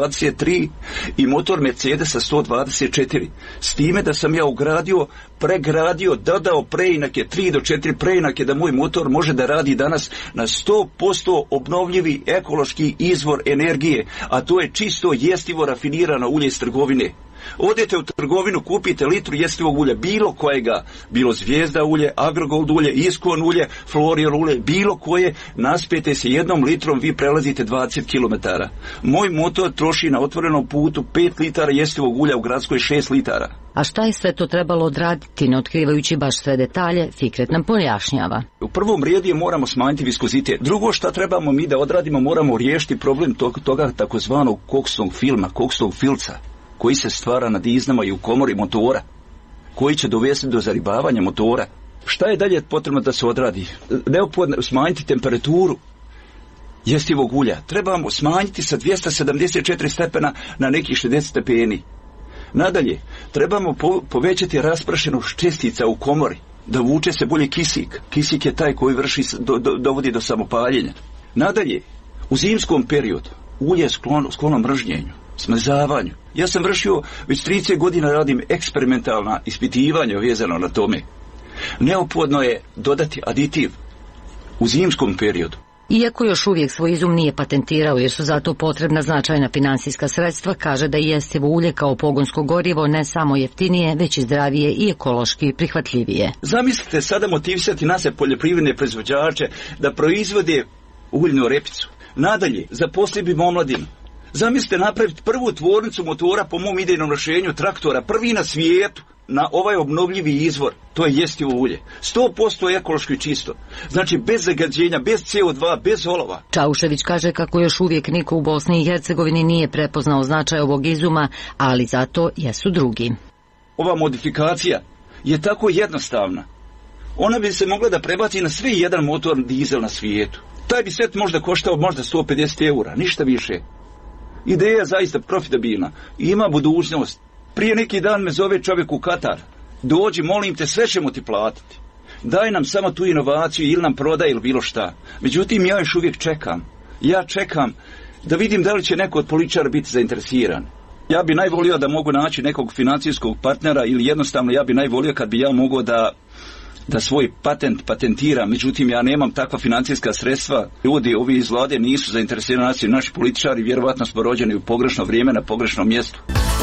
123 i motor Mercedesa 124. S time da sam ja ugradio, pregradio, dodao preinake, 3 do 4 preinake da moj motor može da radi danas na 100% obnovljivi ekološki izvor energije, a to je čisto jestivo rafinirano ulje iz trgovine. Odete u trgovinu, kupite litru jestivog ulja, bilo kojega, bilo Zvijezda ulje, Agrogold ulje, Iskon ulje, Florior ulje, bilo koje, naspijete se 1 litrom, vi prelazite 20 km. Moj motor troši na otvorenom putu 5 litara jestivog ulja, u gradskoj 6 litara. A šta je sve to trebalo odraditi, ne otkrivajući baš sve detalje, Fikret nam pojašnjava. U prvom redu moramo smanjiti viskozitet. Drugo šta trebamo mi da odradimo, moramo riješiti problem toga takozvanog koksnog filca, koji se stvara na diznama i u komori motora, koji će dovesti do zaribavanja motora. Šta je dalje potrebno da se odradi? Neophodno smanjiti temperaturu jestivog ulja. Trebamo smanjiti sa 274 stepena na nekih 60 stepeni. Nadalje, trebamo povećati rasprašenost čestica u komori, da vuče se bolje kisik. Kisik je taj koji dovodi do samopaljenja. Nadalje, u zimskom periodu ulje je sklono mržnjenju, smrzavanju. Ja sam vršio, već 30 godina radim eksperimentalna ispitivanja vezano na tome. Neophodno je dodati aditiv u zimskom periodu. Iako još uvijek svoj izum nije patentirao jer su zato potrebna značajna finansijska sredstva, kaže da je jestivo ulje kao pogonsko gorivo ne samo jeftinije, već i zdravije i ekološki prihvatljivije. Zamislite sada motivisati naše poljoprivredne proizvođače da proizvode uljnu repicu. Nadalje, zaposliti bi omladinu. Zamislite napraviti prvu tvornicu motora po mom idejnom rješenju traktora, prvi na svijetu, na ovaj obnovljivi izvor, to je jestivo ulje. 100% ekološki čisto. Znači bez zagađenja, bez CO2, bez olova. Čaušević kaže kako još uvijek niko u Bosni i Hercegovini nije prepoznao značaj ovog izuma, ali zato jesu drugi. Ova modifikacija je tako jednostavna. Ona bi se mogla da prebaci na sve jedan motor dizel na svijetu. Taj bi set možda koštao možda 150 eura, ništa više. Ideja je zaista profitabilna. Ima budućnost. Prije neki dan me zove čovjek u Katar. Dođi, molim te, sve ćemo ti platiti. Daj nam samo tu inovaciju ili nam prodaj ili bilo šta. Međutim, ja još uvijek čekam. Ja čekam da vidim da li će neko od političara biti zainteresiran. Ja bi najvolio da mogu naći nekog financijskog partnera ili jednostavno ja bi najvolio kad bi ja mogao da svoj patent patentiram. Međutim, ja nemam takva financijska sredstva. Ljudi, ovi iz vlade nisu zainteresirani, naši političari, vjerovatno smo rođeni u pogrešno vrijeme na pogrešnom mjestu.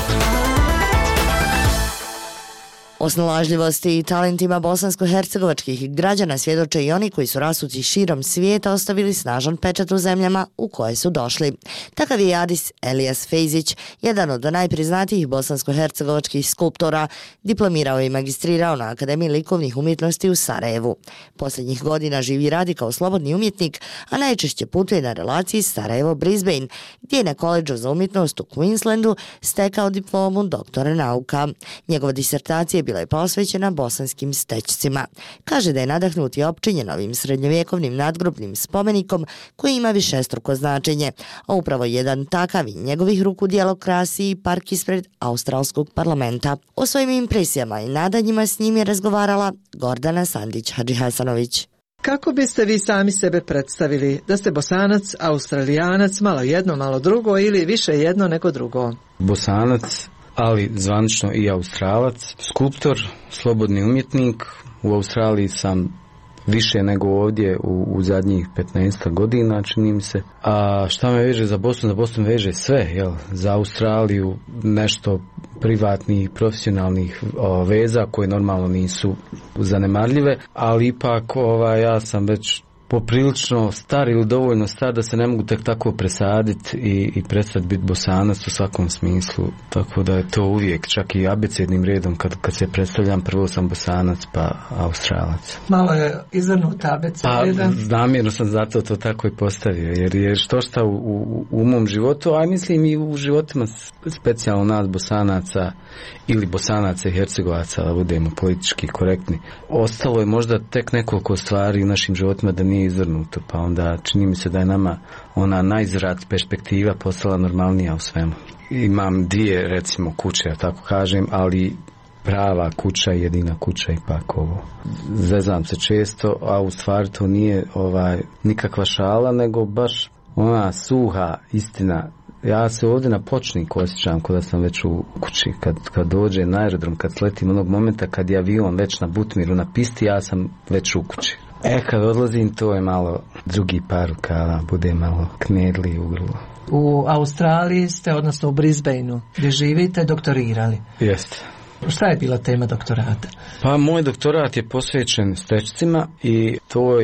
O snalažljivosti i talentima bosansko-hercegovačkih građana svjedoče i oni koji su rasuti širom svijeta ostavili snažan pečat u zemljama u koje su došli. Takav je Adis Elijas Fejzić, jedan od najpriznatijih bosansko-hercegovačkih skulptora, diplomirao i magistrirao na Akademiji likovnih umjetnosti u Sarajevu. Posljednjih godina živi i radi kao slobodni umjetnik, a najčešće putuje na relaciji Sarajevo-Brisbane, gdje je na koledžu za umjetnost u Queenslandu stekao diplomu doktora nauka. Njegova disertacija bila je posvećena bosanskim stećcima. Kaže da je nadahnut i opčinjen ovim srednjovjekovnim nadgrobnim spomenikom koji ima višestruko značenje, a upravo jedan takav i njegovih ruku djelo krasi i park ispred Australskog parlamenta. O svojim impresijama i nadanjima s njim je razgovarala Gordana Sandić-Hadžihasanović. Kako biste vi sami sebe predstavili? Da ste Bosanac, Australijanac, malo jedno, malo drugo ili više jedno nego drugo? Bosanac, ali zvanično i Australac, skulptor, slobodni umjetnik. U Australiji sam više nego ovdje u zadnjih 15 godina, čini mi se. A šta me veže za Bosnu? Za Bosnu veže sve, jel? Za Australiju nešto privatnih, profesionalnih veza koje normalno nisu zanemarljive, ali ipak ja sam već poprilično star ili dovoljno star da se ne mogu tek tako presaditi i prestati biti Bosanac u svakom smislu, tako da je to uvijek, čak i abecednim redom kad se predstavljam, prvo sam Bosanac pa Australac. Malo je izvrnuta abeceda. Namjerno sam zato to tako i postavio, jer što šta u mom životu, a mislim i u životima specijalno nas Bosanaca ili Bosanaca i Hercegovaca, da budemo politički korektni, ostalo je možda tek nekoliko stvari u našim životima da nije izvrnuto, pa onda čini mi se da je nama ona najzrat perspektiva postala normalnija u svemu. Imam dvije, recimo, kuće, ja tako kažem, ali prava kuća, jedina kuća ipak ovo. Zezam se često, a u stvari to nije nikakva šala, nego baš ona suha istina. Ja se ovdje na Pločniku osjećam kao da sam već u kući. Kad dođe na aerodrom, kad sletim onog momenta kad je avion već na Butmiru na pisti, ja sam već u kući. Kad odlazim, to je malo drugi par rukava, bude malo knedli u grlu. U Australiji ste, odnosno u Brisbaneu, gdje živite, doktorirali. Jeste. Šta je bila tema doktorata? Pa moj doktorat je posvećen stećcima i to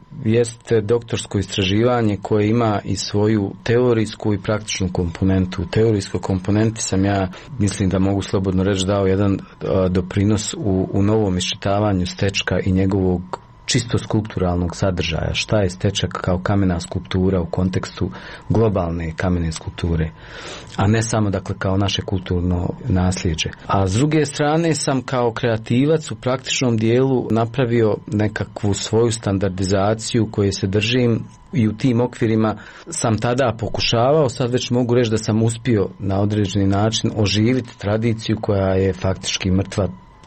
jeste doktorsko istraživanje koje ima i svoju teorijsku i praktičnu komponentu. U teorijskoj komponenti sam ja, mislim da mogu slobodno reći, dao jedan doprinos u novom iščitavanju stečka i njegovog čisto skulpturalnog sadržaja. Šta je stečak kao kamena skulptura u kontekstu globalne kamene skulpture, a ne samo dakle kao naše kulturno nasljeđe. A s druge strane sam kao kreativac u praktičnom dijelu napravio nekakvu svoju standardizaciju koje se držim i u tim okvirima sam tada pokušavao, sad već mogu reći da sam uspio na određeni način oživiti tradiciju koja je faktički mrtva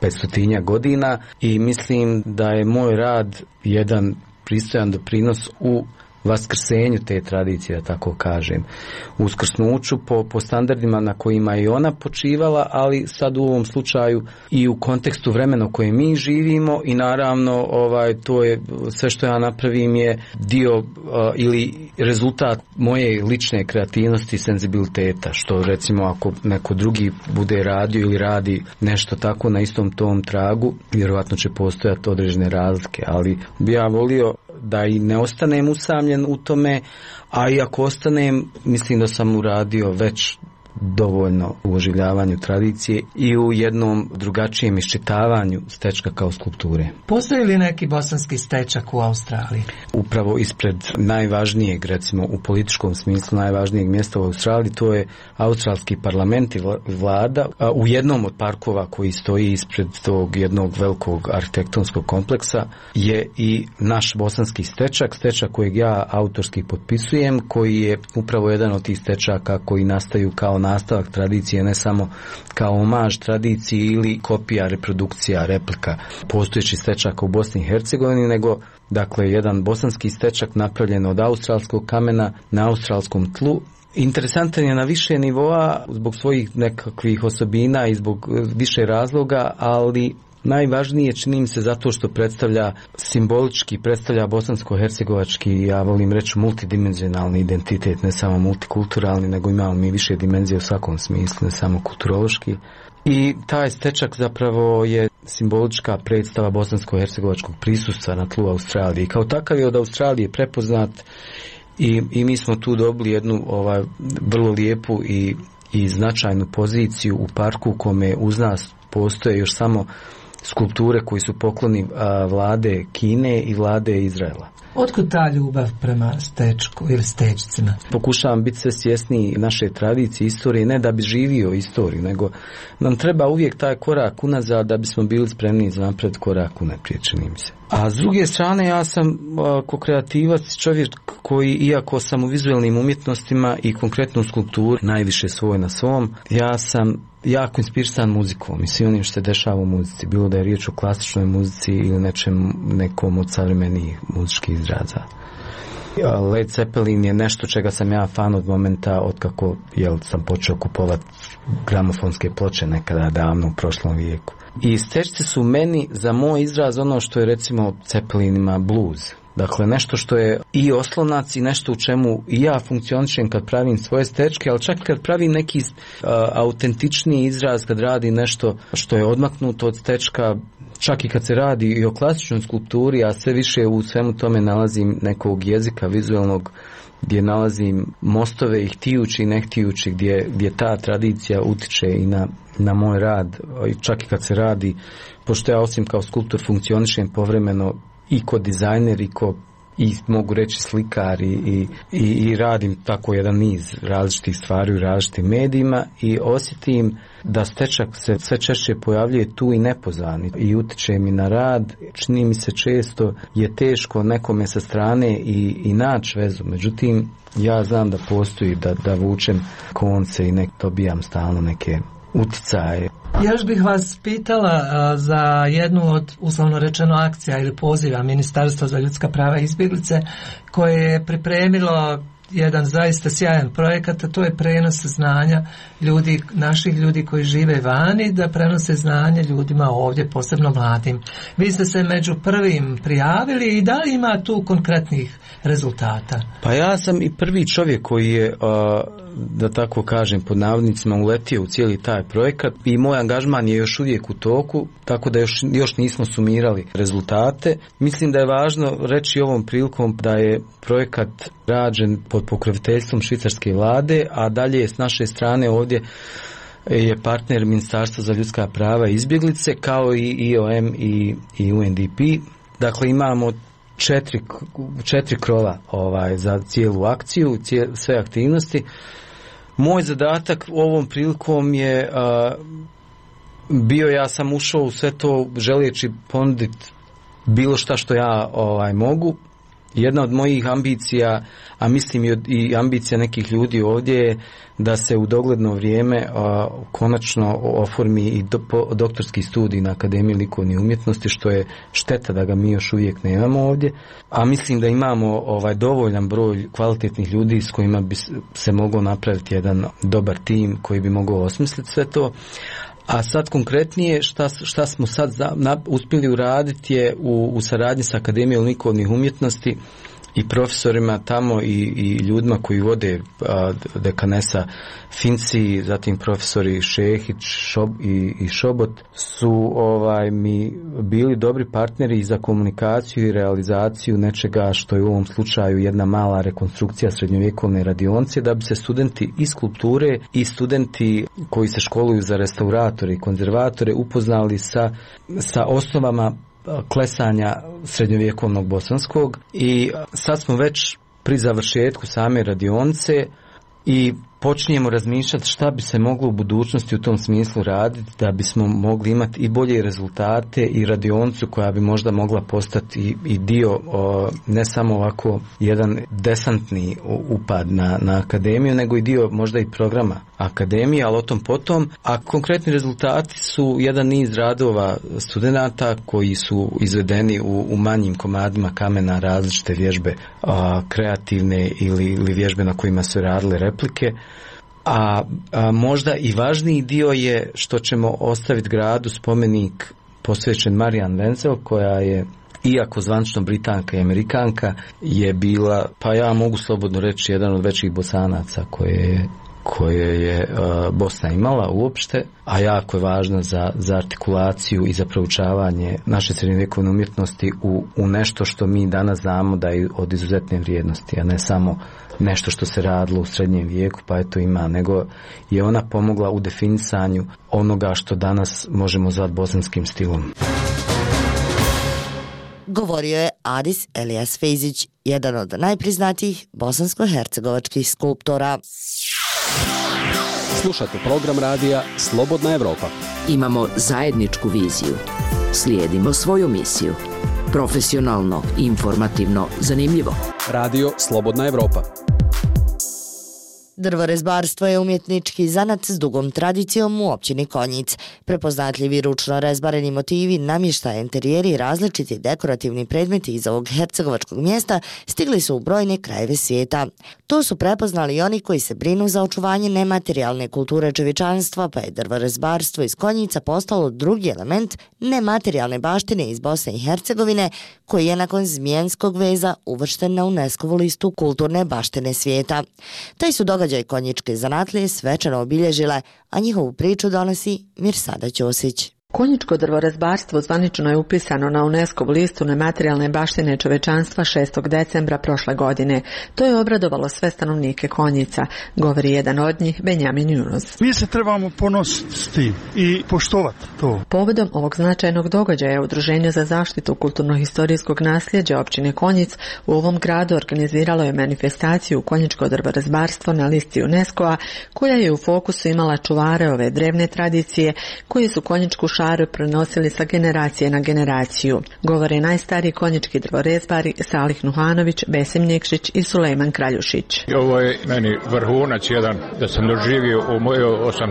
500 godina i mislim da je moj rad jedan pristojan doprinos u vaskrsenju te tradicije, da tako kažem, uskrsnuću po standardima na kojima je ona počivala, ali sad u ovom slučaju i u kontekstu vremena u kojem mi živimo i naravno to je sve što ja napravim je dio ili rezultat moje lične kreativnosti i senzibiliteta, što recimo ako neko drugi bude radio ili radi nešto tako na istom tom tragu, vjerojatno će postojati određene razlike, ali bi ja volio da i ne ostanem usamljen u tome, a i ako ostanem, mislim da sam uradio već dovoljno u oživljavanju tradicije i u jednom drugačijem iščitavanju stečka kao skulpture. Postoji li neki bosanski stečak u Australiji? Upravo ispred najvažnijeg, recimo u političkom smislu najvažnijeg mjesta u Australiji, to je australski parlament i vlada. U jednom od parkova koji stoji ispred tog jednog velikog arhitektonskog kompleksa je i naš bosanski stečak kojeg ja autorski potpisujem, koji je upravo jedan od tih stečaka koji nastaju kao nastavak tradicije, ne samo kao omaž tradiciji ili kopija, reprodukcija, replika postojećih stečaka u Bosni i Hercegovini, nego dakle jedan bosanski stečak napravljen od australskog kamena na australskom tlu. Interesantan je na više nivoa zbog svojih nekakvih osobina i zbog više razloga, ali najvažnije čini mi se zato što simbolički predstavlja bosansko-hercegovački, ja volim reći multidimenzionalni identitet, ne samo multikulturalni, nego imamo mi više dimenzije u svakom smislu, ne samo kulturološki. I taj stečak zapravo je simbolička predstava bosansko-hercegovačkog prisustva na tlu Australije. Kao takav je od Australije prepoznat i mi smo tu dobili jednu vrlo lijepu i značajnu poziciju u parku u kome uz nas postoje još samo skulpture koji su pokloni vlade Kine i vlade Izraela. Otkud ta ljubav prema stečku ili stečcima? Pokušavam biti sve svjesniji naše tradicije, istorije, ne da bi živio istoriju, nego nam treba uvijek taj korak unazad da bismo bili spremni za napred korak unaprijed, čini mi se. A s druge strane, ja sam ko kreativac čovjek koji, iako sam u vizualnim umjetnostima i konkretno u skulpturi najviše svoj na svom, ja sam jako inspirisan muzikom i svim onim što se dešava u muzici, bilo da je riječ o klasičnoj muzici ili nekom od savremenijih muzičkih izraza. Led Zeppelin je nešto čega sam ja fan od momenta od kako sam počeo kupovati gramofonske ploče nekada davno u prošlom vijeku. I stečci su meni za moj izraz ono što je recimo Zeppelinima blues. Dakle, nešto što je i oslonac i nešto u čemu i ja funkcionišem kad pravim svoje stečke, ali čak kad pravim neki autentičniji izraz, kad radi nešto što je odmaknuto od stečka, čak i kad se radi i o klasičnoj skulpturi, a sve više u svemu tome nalazim nekog jezika vizualnog gdje nalazim mostove i htijući i nehtijući, gdje ta tradicija utiče i na moj rad, čak i kad se radi, pošto ja osim kao skulptor funkcionišem povremeno i ko dizajner i mogu reći slikar i radim tako jedan niz različitih stvari u različitim medijima i osjetim da stečak se sve češće pojavljuje tu i nepozvani i utiče mi na rad. Čini mi se često je teško nekome sa strane i naći vezu, međutim ja znam da postoji, da vučem konce i dobijam stalno neke uticaje. Još bih vas pitala za jednu od, uslovno rečeno, akcija ili poziva Ministarstva za ljudska prava i izbjeglice koje je pripremilo jedan zaista sjajan projekat, a to je prenos znanja ljudi, naših ljudi koji žive vani, da prenose znanje ljudima ovdje, posebno mladim. Vi ste se među prvim prijavili i da li ima tu konkretnih rezultata? Pa ja sam i prvi čovjek koji je, da tako kažem, pod navodnicima uletio u cijeli taj projekat i moj angažman je još uvijek u toku, tako da još nismo sumirali rezultate. Mislim da je važno reći ovom prilikom da je projekat rađen pod pokroviteljstvom švicarske vlade, a dalje s naše strane ovdje je partner Ministarstva za ljudska prava i izbjeglice, kao i IOM i UNDP. Dakle, imamo četiri krova za cijelu akciju, sve aktivnosti. Moj zadatak ovom prilikom je bio, ja sam ušao u sve to želeći ponuditi bilo šta što ja mogu Jedna od mojih ambicija, a mislim i ambicija nekih ljudi ovdje je da se u dogledno vrijeme konačno oformi i doktorski studij na Akademiji likovnih umjetnosti, što je šteta da ga mi još uvijek nemamo ovdje. A mislim da imamo dovoljan broj kvalitetnih ljudi s kojima bi se mogao napraviti jedan dobar tim koji bi mogao osmisliti sve to. A sad konkretnije šta smo sad uspjeli uraditi je u saradnji sa Akademijom likovnih umjetnosti i profesorima tamo i ljudima koji vode dekanesa Finci, zatim profesori Šehić i Šobot su mi bili dobri partneri za komunikaciju i realizaciju nečega što je u ovom slučaju jedna mala rekonstrukcija srednjovjekovne radionice, da bi se studenti iz skulpture i studenti koji se školuju za restauratore i konzervatore upoznali sa osnovama klesanja srednjovjekovnog bosanskog. I sad smo već pri završetku same radionice i počinjemo razmišljati šta bi se moglo u budućnosti u tom smislu raditi da bismo mogli imati i bolje rezultate i radionicu koja bi možda mogla postati i dio, ne samo ovako jedan desantni upad na akademiju, nego i dio možda i programa akademije, ali o tom potom. A konkretni rezultati su jedan niz radova studenata koji su izvedeni u manjim komadima kamena, različite vježbe kreativne ili vježbe na kojima su radile replike. A možda i važniji dio je što ćemo ostaviti gradu spomenik posvećen Marian Wenzel, koja je, iako zvanično Britanka i Amerikanka, je bila, pa ja mogu slobodno reći, jedan od većih Bosanaca koje je Bosna imala uopšte, a jako je važna za artikulaciju i za proučavanje naše srednjovjekovne umjetnosti u nešto što mi danas znamo da je od izuzetne vrijednosti, a ne samo nešto što se radilo u srednjem vijeku pa eto ima, nego je ona pomogla u definisanju onoga što danas možemo zvati bosanskim stilom. Govorio je Adis Elijas Fejzić, jedan od najpriznatijih bosansko-hercegovačkih skulptora. Slušate program radija Slobodna Evropa. Imamo zajedničku viziju. Slijedimo svoju misiju. Profesionalno, informativno, zanimljivo. Radio Slobodna Evropa. Drvorezbarstvo je umjetnički zanat s dugom tradicijom u općini Konjic. Prepoznatljivi ručno rezbareni motivi, namještaje, interijeri i različiti dekorativni predmeti iz ovog hercegovačkog mjesta stigli su u brojne krajeve svijeta. To su prepoznali i oni koji se brinu za očuvanje nematerijalne kulture čovječanstva, pa je drvorezbarstvo iz Konjica postalo drugi element nematerijalne baštine iz Bosne i Hercegovine, koji je nakon Zmijenskog veza uvršten na UNESCO-vu listu kulturne baštine svijeta. Taj su događaj konjičke zanatlije svečano obilježile, a njihovu priču donosi Mirsada Ćosić. Konjičko drvorezbarstvo zvanično je upisano na UNESCO-vu listu nematerijalne baštine čovečanstva 6. decembra prošle godine. To je obradovalo sve stanovnike Konjica, govori jedan od njih, Benjamin Yunus. Mi se trebamo ponositi s tim i poštovati to. Povodom ovog značajnog događaja Udruženje za zaštitu kulturno-historijskog nasljeđa općine Konjic u ovom gradu organiziralo je manifestaciju Konjičko drvorezbarstvo na listi UNESCO-a, koja je u fokusu imala čuvare ove drevne tradicije koji su konjičku šaru prenosili sa generacije na generaciju. Govore najstariji konjički drvorezbari Salih Nuhanović, Besim Nikšić i Sulejman Kraljušić. Ovo je meni vrhunac jedan da sam doživio u mojoj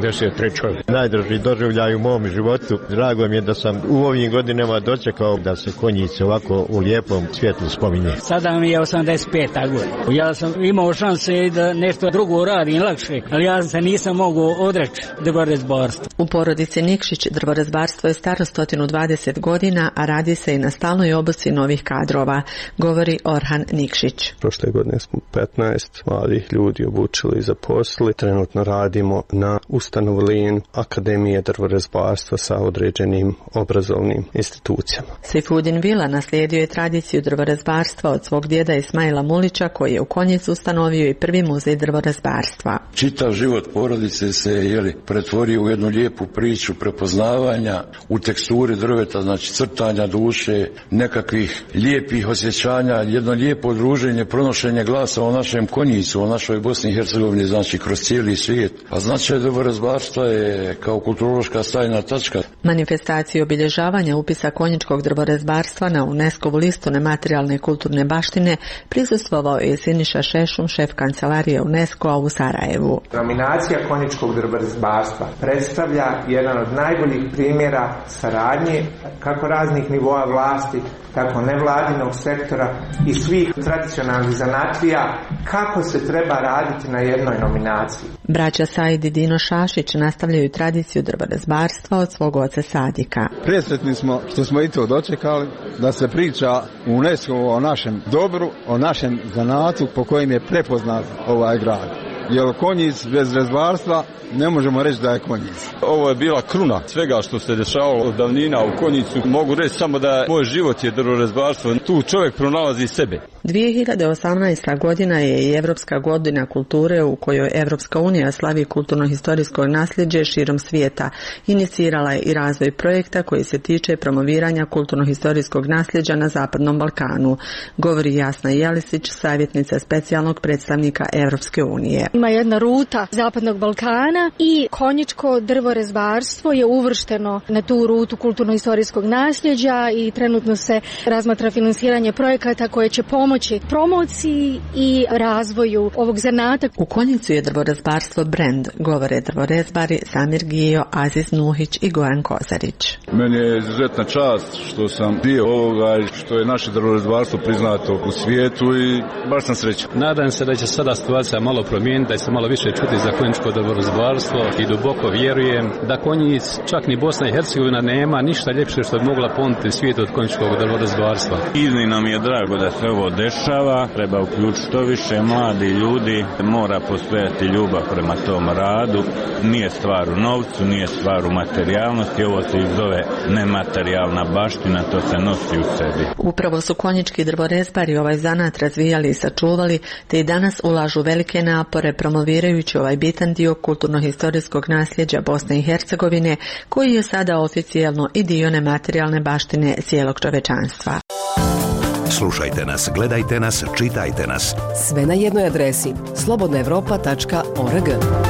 83. Najdraži doživljaj u mom životu. Drago mi je da sam u ovim godinama dočekao da se Konjice ovako u lijepom svijetlu spominje. Sada mi je 85. godina. Ja sam imao šanse da nešto drugo radim lakše, ali ja se nisam mogao odreći drvorezbarstva. U porodici Nikšić drvorezbarstvo je staro 120 godina, a radi se i na stalnoj obuci novih kadrova, govori Orhan Nikšić. Prošle godine smo 15 mladih ljudi obučili i zaposlili. Trenutno radimo na ustanovljenju Akademije drvorezbarstva sa određenim obrazovnim institucijama. Sejfudin Vila naslijedio je tradiciju drvorezbarstva od svog djeda Ismaila Mulića, koji je u Konjicu ustanovio i prvi muzej drvorezbarstva. Čitav život porodice se pretvorio u jednu lijepu priču prepoznavanja osjećanja u teksturi drveta, znači crtanja duše, nekakvih lijepih osjećanja, jedno lijepo druženje, pronošenje glasa o našem konjicu, o našoj Bosni i Hercegovini, znači kroz cijeli svijet. A značaj drvorazbarstva je kao kulturološka stajna tačka. Manifestacije obilježavanja upisa konjičkog drvorezbarstva na UNESCO-vu listu nematerijalne kulturne baštine prisustvovao je Siniša Šešum, šef kancelarije UNESCO-a u Sarajevu. Nominacija konjičkog drvorezbarstva predstavlja jedan od najboljih primjera saradnje kako raznih nivoa vlasti, tako nevladinog sektora i svih tradicionalnih zanatlija, kako se treba raditi na jednoj nominaciji. Braća Said i Dino Šašić nastavljaju tradiciju drvorezbarstva od svog oca Sadika. Presretni smo što smo i to dočekali, da se priča u UNESCO o našem dobru, o našem zanatu po kojim je prepoznat ovaj grad. Jer konjic bez rezbarstva ne možemo reći da je konjic. Ovo je bila kruna svega što se dešavalo od davnina u konjicu. Mogu reći samo da moj život je drvorezbarstvo. Tu čovjek pronalazi sebe. 2018. godina je i Evropska godina kulture u kojoj Evropska unija slavi kulturno-historijsko nasljeđe širom svijeta. Inicirala je i razvoj projekta koji se tiče promoviranja kulturno-historijskog nasljeđa na Zapadnom Balkanu, govori Jasna Jelisić, savjetnica specijalnog predstavnika Evropske unije. Ima jedna ruta Zapadnog Balkana i konjičko drvorezbarstvo je uvršteno na tu rutu kulturno-historijskog nasljeđa i trenutno se razmatra finansiranje projekata koje će pomoći promociji i razvoju ovog zanata. U konjicu je drvorezbarstvo brend, govore drvorezbari Samir Gijo, Aziz Nuhić i Goran Kozarić. Meni je izuzetna čast što sam dio ovoga i što je naše drvorezbarstvo priznato u svijetu i baš sam srećan. Nadam se da će sada situacija malo promijeniti, da će se malo više čuti za konjičko drvorezbarstvo i duboko vjerujem da konjic, čak ni Bosna i Hercegovina, nema ništa ljepše što bi mogla ponuditi svijetu od konjičkog drvorezbarstva. Iznimno mi je drago da se ovo dešava, treba uključiti što više mladi ljudi, mora postojati ljubav prema tom radu, nije stvar u novcu, nije stvar u materijalnosti, ovo se zove nematerijalna baština, to se nosi u sebi. Upravo su konjički drvorezbari ovaj zanat razvijali i sačuvali, te i danas ulažu velike napore promovirajući ovaj bitan dio kulturno-historijskog nasljeđa Bosne i Hercegovine, koji je sada oficijelno i dio nematerijalne baštine cijelog čovečanstva. Slušajte nas, gledajte nas, čitajte nas. Sve na jednoj adresi slobodnaevropa.org.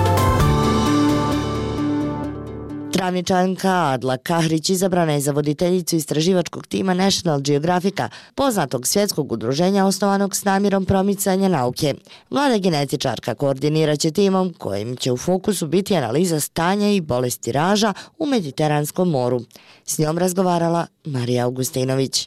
Travničanka Adla Kahrić izabrana je za voditeljicu istraživačkog tima National Geographica, poznatog svjetskog udruženja osnovanog s namjerom promicanja nauke. Mlada genetičarka koordinirat će timom kojim će u fokusu biti analiza stanja i bolesti raža u Mediteranskom moru. S njom razgovarala Marija Augustinović.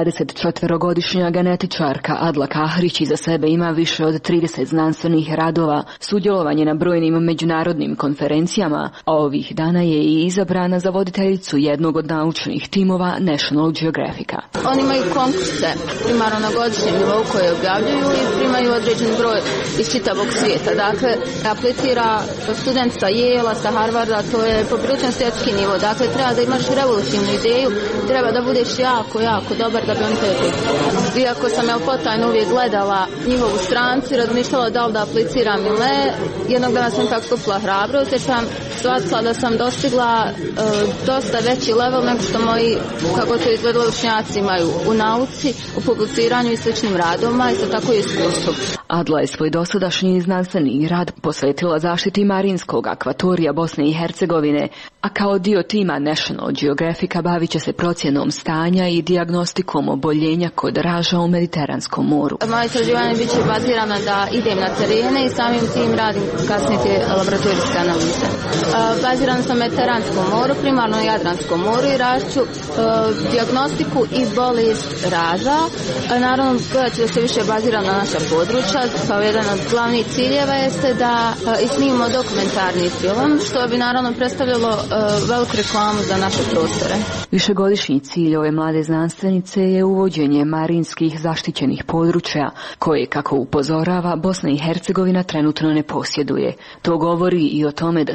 24-godišnja genetičarka Adla Kahrić iza sebe ima više od 30 znanstvenih radova, sudjelovanje na brojnim međunarodnim konferencijama, a ovih dana je i izabrana za voditeljicu jednog od naučnih timova National Geographica. Oni imaju konkurse primarno na godišnjem nivou koje objavljuju i primaju određen broj iz čitavog svijeta. Dakle, aplicira student sa Yale-a, sa Harvarda, to je poprilično svjetski nivo. Dakle, treba da imaš revolutivnu ideju, treba da budeš jako dobar da bi on tebe. Iako sam potajno uvijek gledala njihovu strancu i razmišljala da li da apliciram ili ne, jednog dana sam tako skupila hrabrost jer sam shvatila da sam dostigla dosta veći level nego što moji, kako to izgledalo, učenjaci imaju u nauci, u publiciranju i sličnim radovima i tako i iskustvu. Adla je svoj dosadašnji znanstveni rad posvetila zaštiti marinskog akvatorija Bosne i Hercegovine, a kao dio tima National Geographica bavit će se procjenom stanja i dijagnostikom oboljenja kod raža u Mediteranskom moru. Moje istraživanje bit će bazirano da idem na terene i samim tim radim kasnije te laboratorijske analize. Bazirano sam na Mediteranskom moru, primarno Jadranskom moru i rašću dijagnostiku i bolest raža. Naravno, gledat ću da se više bazira na naša područja. Kao jedan od glavnih ciljeva jeste da snimimo dokumentarni film, što bi naravno predstavljalo veliku reklamu za naše prostore. Višegodišnji cilj ove mlade znanstvenice je uvođenje marinskih zaštićenih područja, koje, kako upozorava, Bosna i Hercegovina trenutno ne posjeduje. To govori i o tome da se država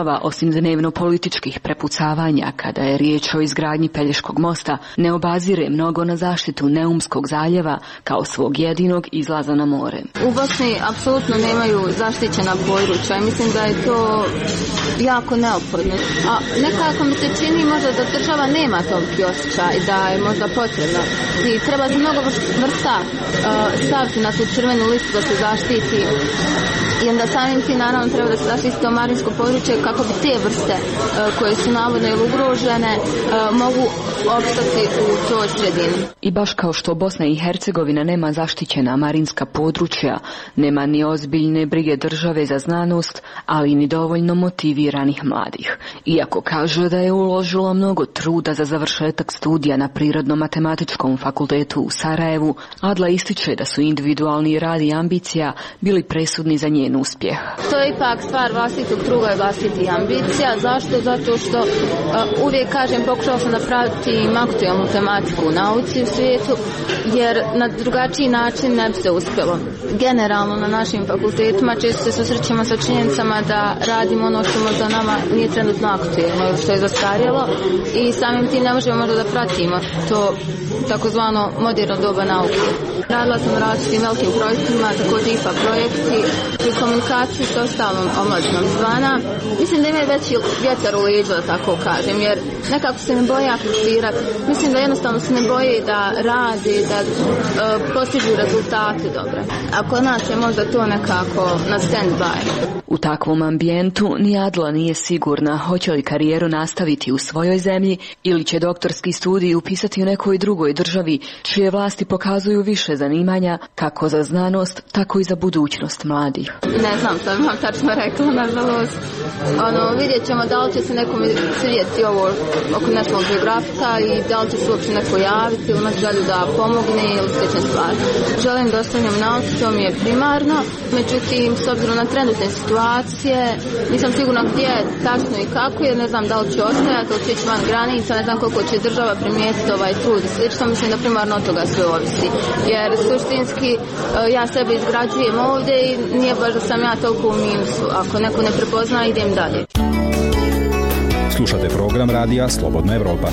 država, osim dnevno političkih prepucavanja kada je riječ o izgradnji Pelješkog mosta, ne obazire mnogo na zaštitu Neumskog zaljeva kao svog jedinog izlaza na more. U Bosni apsolutno nemaju zaštićena područja i mislim da je to jako neophodno. A nekako mi se čini možda da država nema toliki osjećaj, da je možda potrebno. I treba se mnogo vrsta staviti na tu crvenu listu da se zaštiti. I onda samim tim naravno treba da se zaštiti to marinsko područje kako bi te vrste koje su navodno ili ugrožene mogu opstati u toj sredini. I baš kao što Bosna i Hercegovina nema zaštićena marinska područja, nema ni ozbiljne brige države za znanost, ali ni dovoljno motiviranih mladih. Iako kaže da je uložila mnogo truda za završetak studija na Prirodno-matematičkom fakultetu u Sarajevu, Adla ističe da su individualni rad i ambicija bili presudni za njen uspjeh. To je ipak stvar vlastitog truda i vlastitih ambicija. Zašto? Zato što uvijek kažem, pokušala sam napraviti aktualnu tematiku u nauci u svijetu, jer na drugačiji način ne bi se uspjelo. Generalno na našim fakultetima često se susrećemo sa činjenicama da radimo ono što možda nama nije trenutno aktualno ili što je zastarjelo i samim tim ne možemo možda da pratimo to takozvano moderno doba nauke. Radila sam različitim velikim projektima, također IPA projekti, pri komunikaciji s ostalom omladinom zvana. Mislim da imaju veći vjetar u leđu, da tako kažem, jer nekako se ne boje aplicirati. Mislim da jednostavno se ne boje da rade, da postižu rezultate dobre. A kod nas je možda to nekako na stand-by. U takvom ambijentu ni Adla nije sigurna hoće li karijeru nastaviti u svojoj zemlji ili će doktorski studij upisati u nekoj drugoj državi čije vlasti pokazuju više zanimanja kako za znanost, tako i za budućnost mladih. Ne znam, to bi vam tačno rekla, nažalost. Vidjet ćemo da li će se nekome svidjeti ovo oko National Geographica i da li će se uopće neko javiti ili imati želju da pomogne ili slične stvari. Želim da ostanem nauci, to mi je primarno, međutim, s obzirom na trenutne situacije, nisam sigurna gdje je tačno i kako, jer ne znam da li će ostajati, ili će ići van granica, ne znam koliko će država primijetiti ovaj trud i slično, mislim da primarno od toga sve ovisi. Jer suštinski ja sebe izgrađujem ovdje i nije baš da sam ja toliko u minusu. Ako neko ne prepozna, idem dalje. Slušate program radija Slobodna Evropa.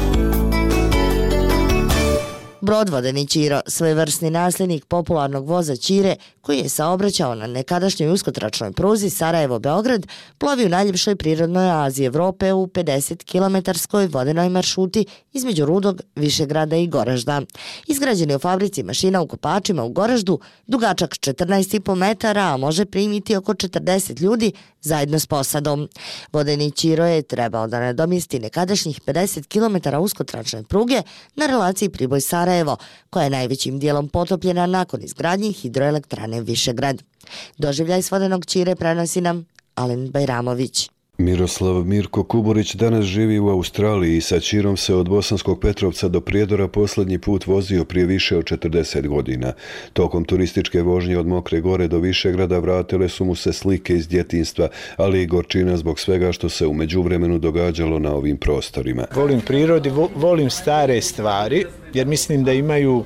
Brod vodeni Ćiro, svojevrsni nasljednik popularnog voza Ćire, koji je saobraćao na nekadašnjoj uskotračnoj pruzi Sarajevo-Beograd, plovi u najljepšoj prirodnoj oazi Evrope u 50-kilometarskoj vodenoj maršruti između Rudog, Višegrada i Goražda. Izgrađen je u fabrici mašina u Kopačima u Goraždu, dugačak 14,5 metara, a može primiti oko 40 ljudi zajedno s posadom. Vodeni Ćiro je trebao da nadomjesti nekadašnjih 50 km uskotračne pruge na relaciji Priboj-Sarajevo, koja je najvećim dijelom potopljena nakon izgradnje hidroelektrane Višegrad. Doživljaj s vodenog Ćire prenosi nam Alen Bajramović. Miroslav Mirko Kuburić danas živi u Australiji i sa Ćirom se od Bosanskog Petrovca do Prijedora posljednji put vozio prije više od 40 godina. Tokom turističke vožnje od Mokre Gore do Višegrada vratile su mu se slike iz djetinjstva, ali i gorčina zbog svega što se u međuvremenu događalo na ovim prostorima. Volim prirodi, volim stare stvari, jer mislim da imaju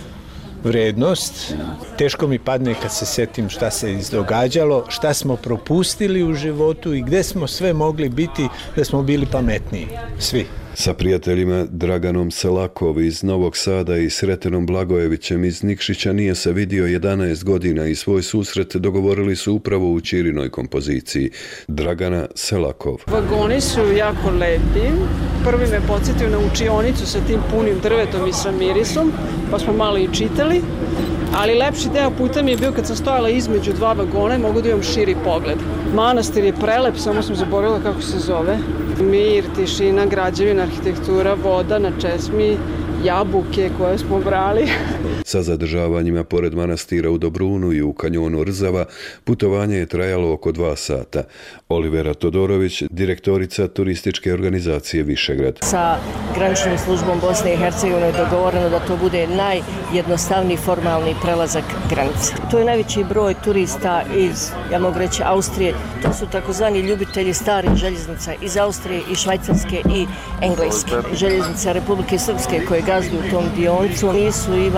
vrednost. Teško mi padne kad se setim šta se izdogađalo, šta smo propustili u životu i gdje smo sve mogli biti da smo bili pametniji. Svi. Sa prijateljima Draganom Selakov iz Novog Sada i Sretenom Blagojevićem iz Nikšića nije se vidio 11 godina i svoj susret dogovorili su upravo u Ćirinoj kompoziciji. Dragana Selakov. Vagoni su jako lepi. Prvi me podsjetio na učionicu sa tim punim drvetom i sa mirisom, pa smo malo i čitali. Ali lepši deo puta mi je bio kad sam stojala između dva vagona i mogu da imam širi pogled. Manastir je prelep, samo sam zaboravila kako se zove. Mir, tišina, građevina, arhitektura, voda na česmi, jabuke koje smo brali. Sa zadržavanjima pored manastira u Dobrunu i u kanjonu Rzava, putovanje je trajalo oko 2 sata. Olivera Todorović, direktorica turističke organizacije Višegrad. Sa graničnom službom Bosne i Hercegovine je dogovoreno da to bude najjednostavniji formalni prelazak granice. To je najveći broj turista iz, ja mogu reći, Austrije. To su takozvani ljubitelji starih željeznica iz Austrije i Švajcarske i Engleske. Željeznica Republike Srpske koje gazduju u tom dioncu nisu imale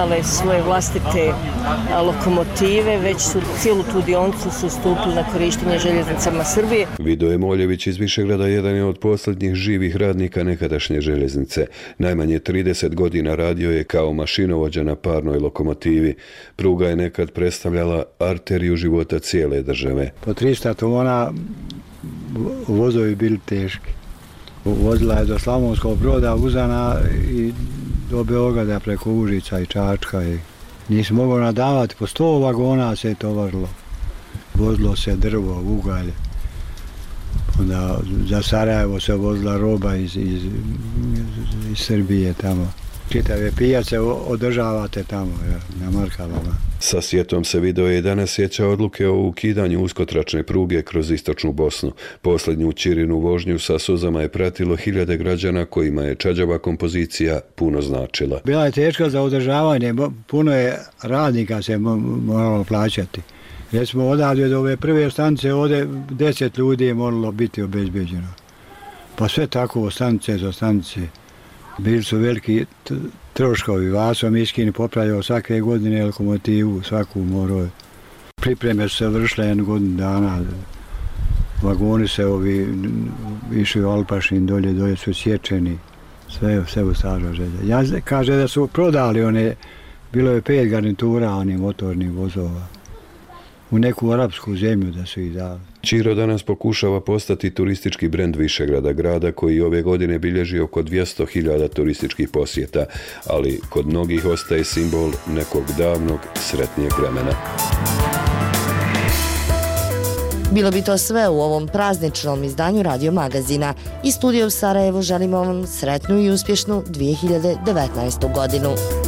svoje vlastite lokomotive, već su cijelu tu dionicu su stupili na korištenje željeznicama Srbije. Vidoje Moljević iz Višegrada jedan je od posljednjih živih radnika nekadašnje željeznice. Najmanje 30 godina radio je kao mašinovođa na parnoj lokomotivi. Pruga je nekad predstavljala arteriju života cijele države. Po 300 tona vozovi bili teški. Vozila je do Slavonskog Broda, Uzana i do Beograda preko Užica i Čačka. Nisi mogao nadavati, po 100 vagona se je tovarilo. Vozilo se drvo, ugalj. Onda za Sarajevo se vozila roba iz Srbije tamo. Čitave pijace održavate tamo, na Markavama. Sa sjetom se Vidoje danas sjeća odluke o ukidanju uskotračne pruge kroz istočnu Bosnu. Posljednju Ćirinu vožnju sa suzama je pratilo hiljade građana kojima je čađava kompozicija puno značila. Bila je teška za održavanje, puno je radnika se moralo plaćati. Recimo odavde do ove prve stanice, ovdje 10 ljudi je moralo biti obezbeđeno. Pa sve tako od stanice do stanice. Bili su veliki troškovi. Vaso Miškin popravljao svake godine lokomotivu, svaku morao. Pripreme su se vršile jednu godinu dana. Vagoni se išli u Alpašin, dolje su sječeni. Sve u staro želje. Ja kaže da su prodali one, bilo je 5 garnitura onih motornih vozova. U neku arapsku zemlju da su ih dali. Ćiro danas pokušava postati turistički brend Višegrada, grada koji ove godine bilježi oko 200.000 turističkih posjeta, ali kod mnogih ostaje simbol nekog davnog sretnijeg vremena. Bilo bi to sve u ovom prazničnom izdanju Radio Magazina. Iz studija u Sarajevu želimo vam sretnu i uspješnu 2019. godinu.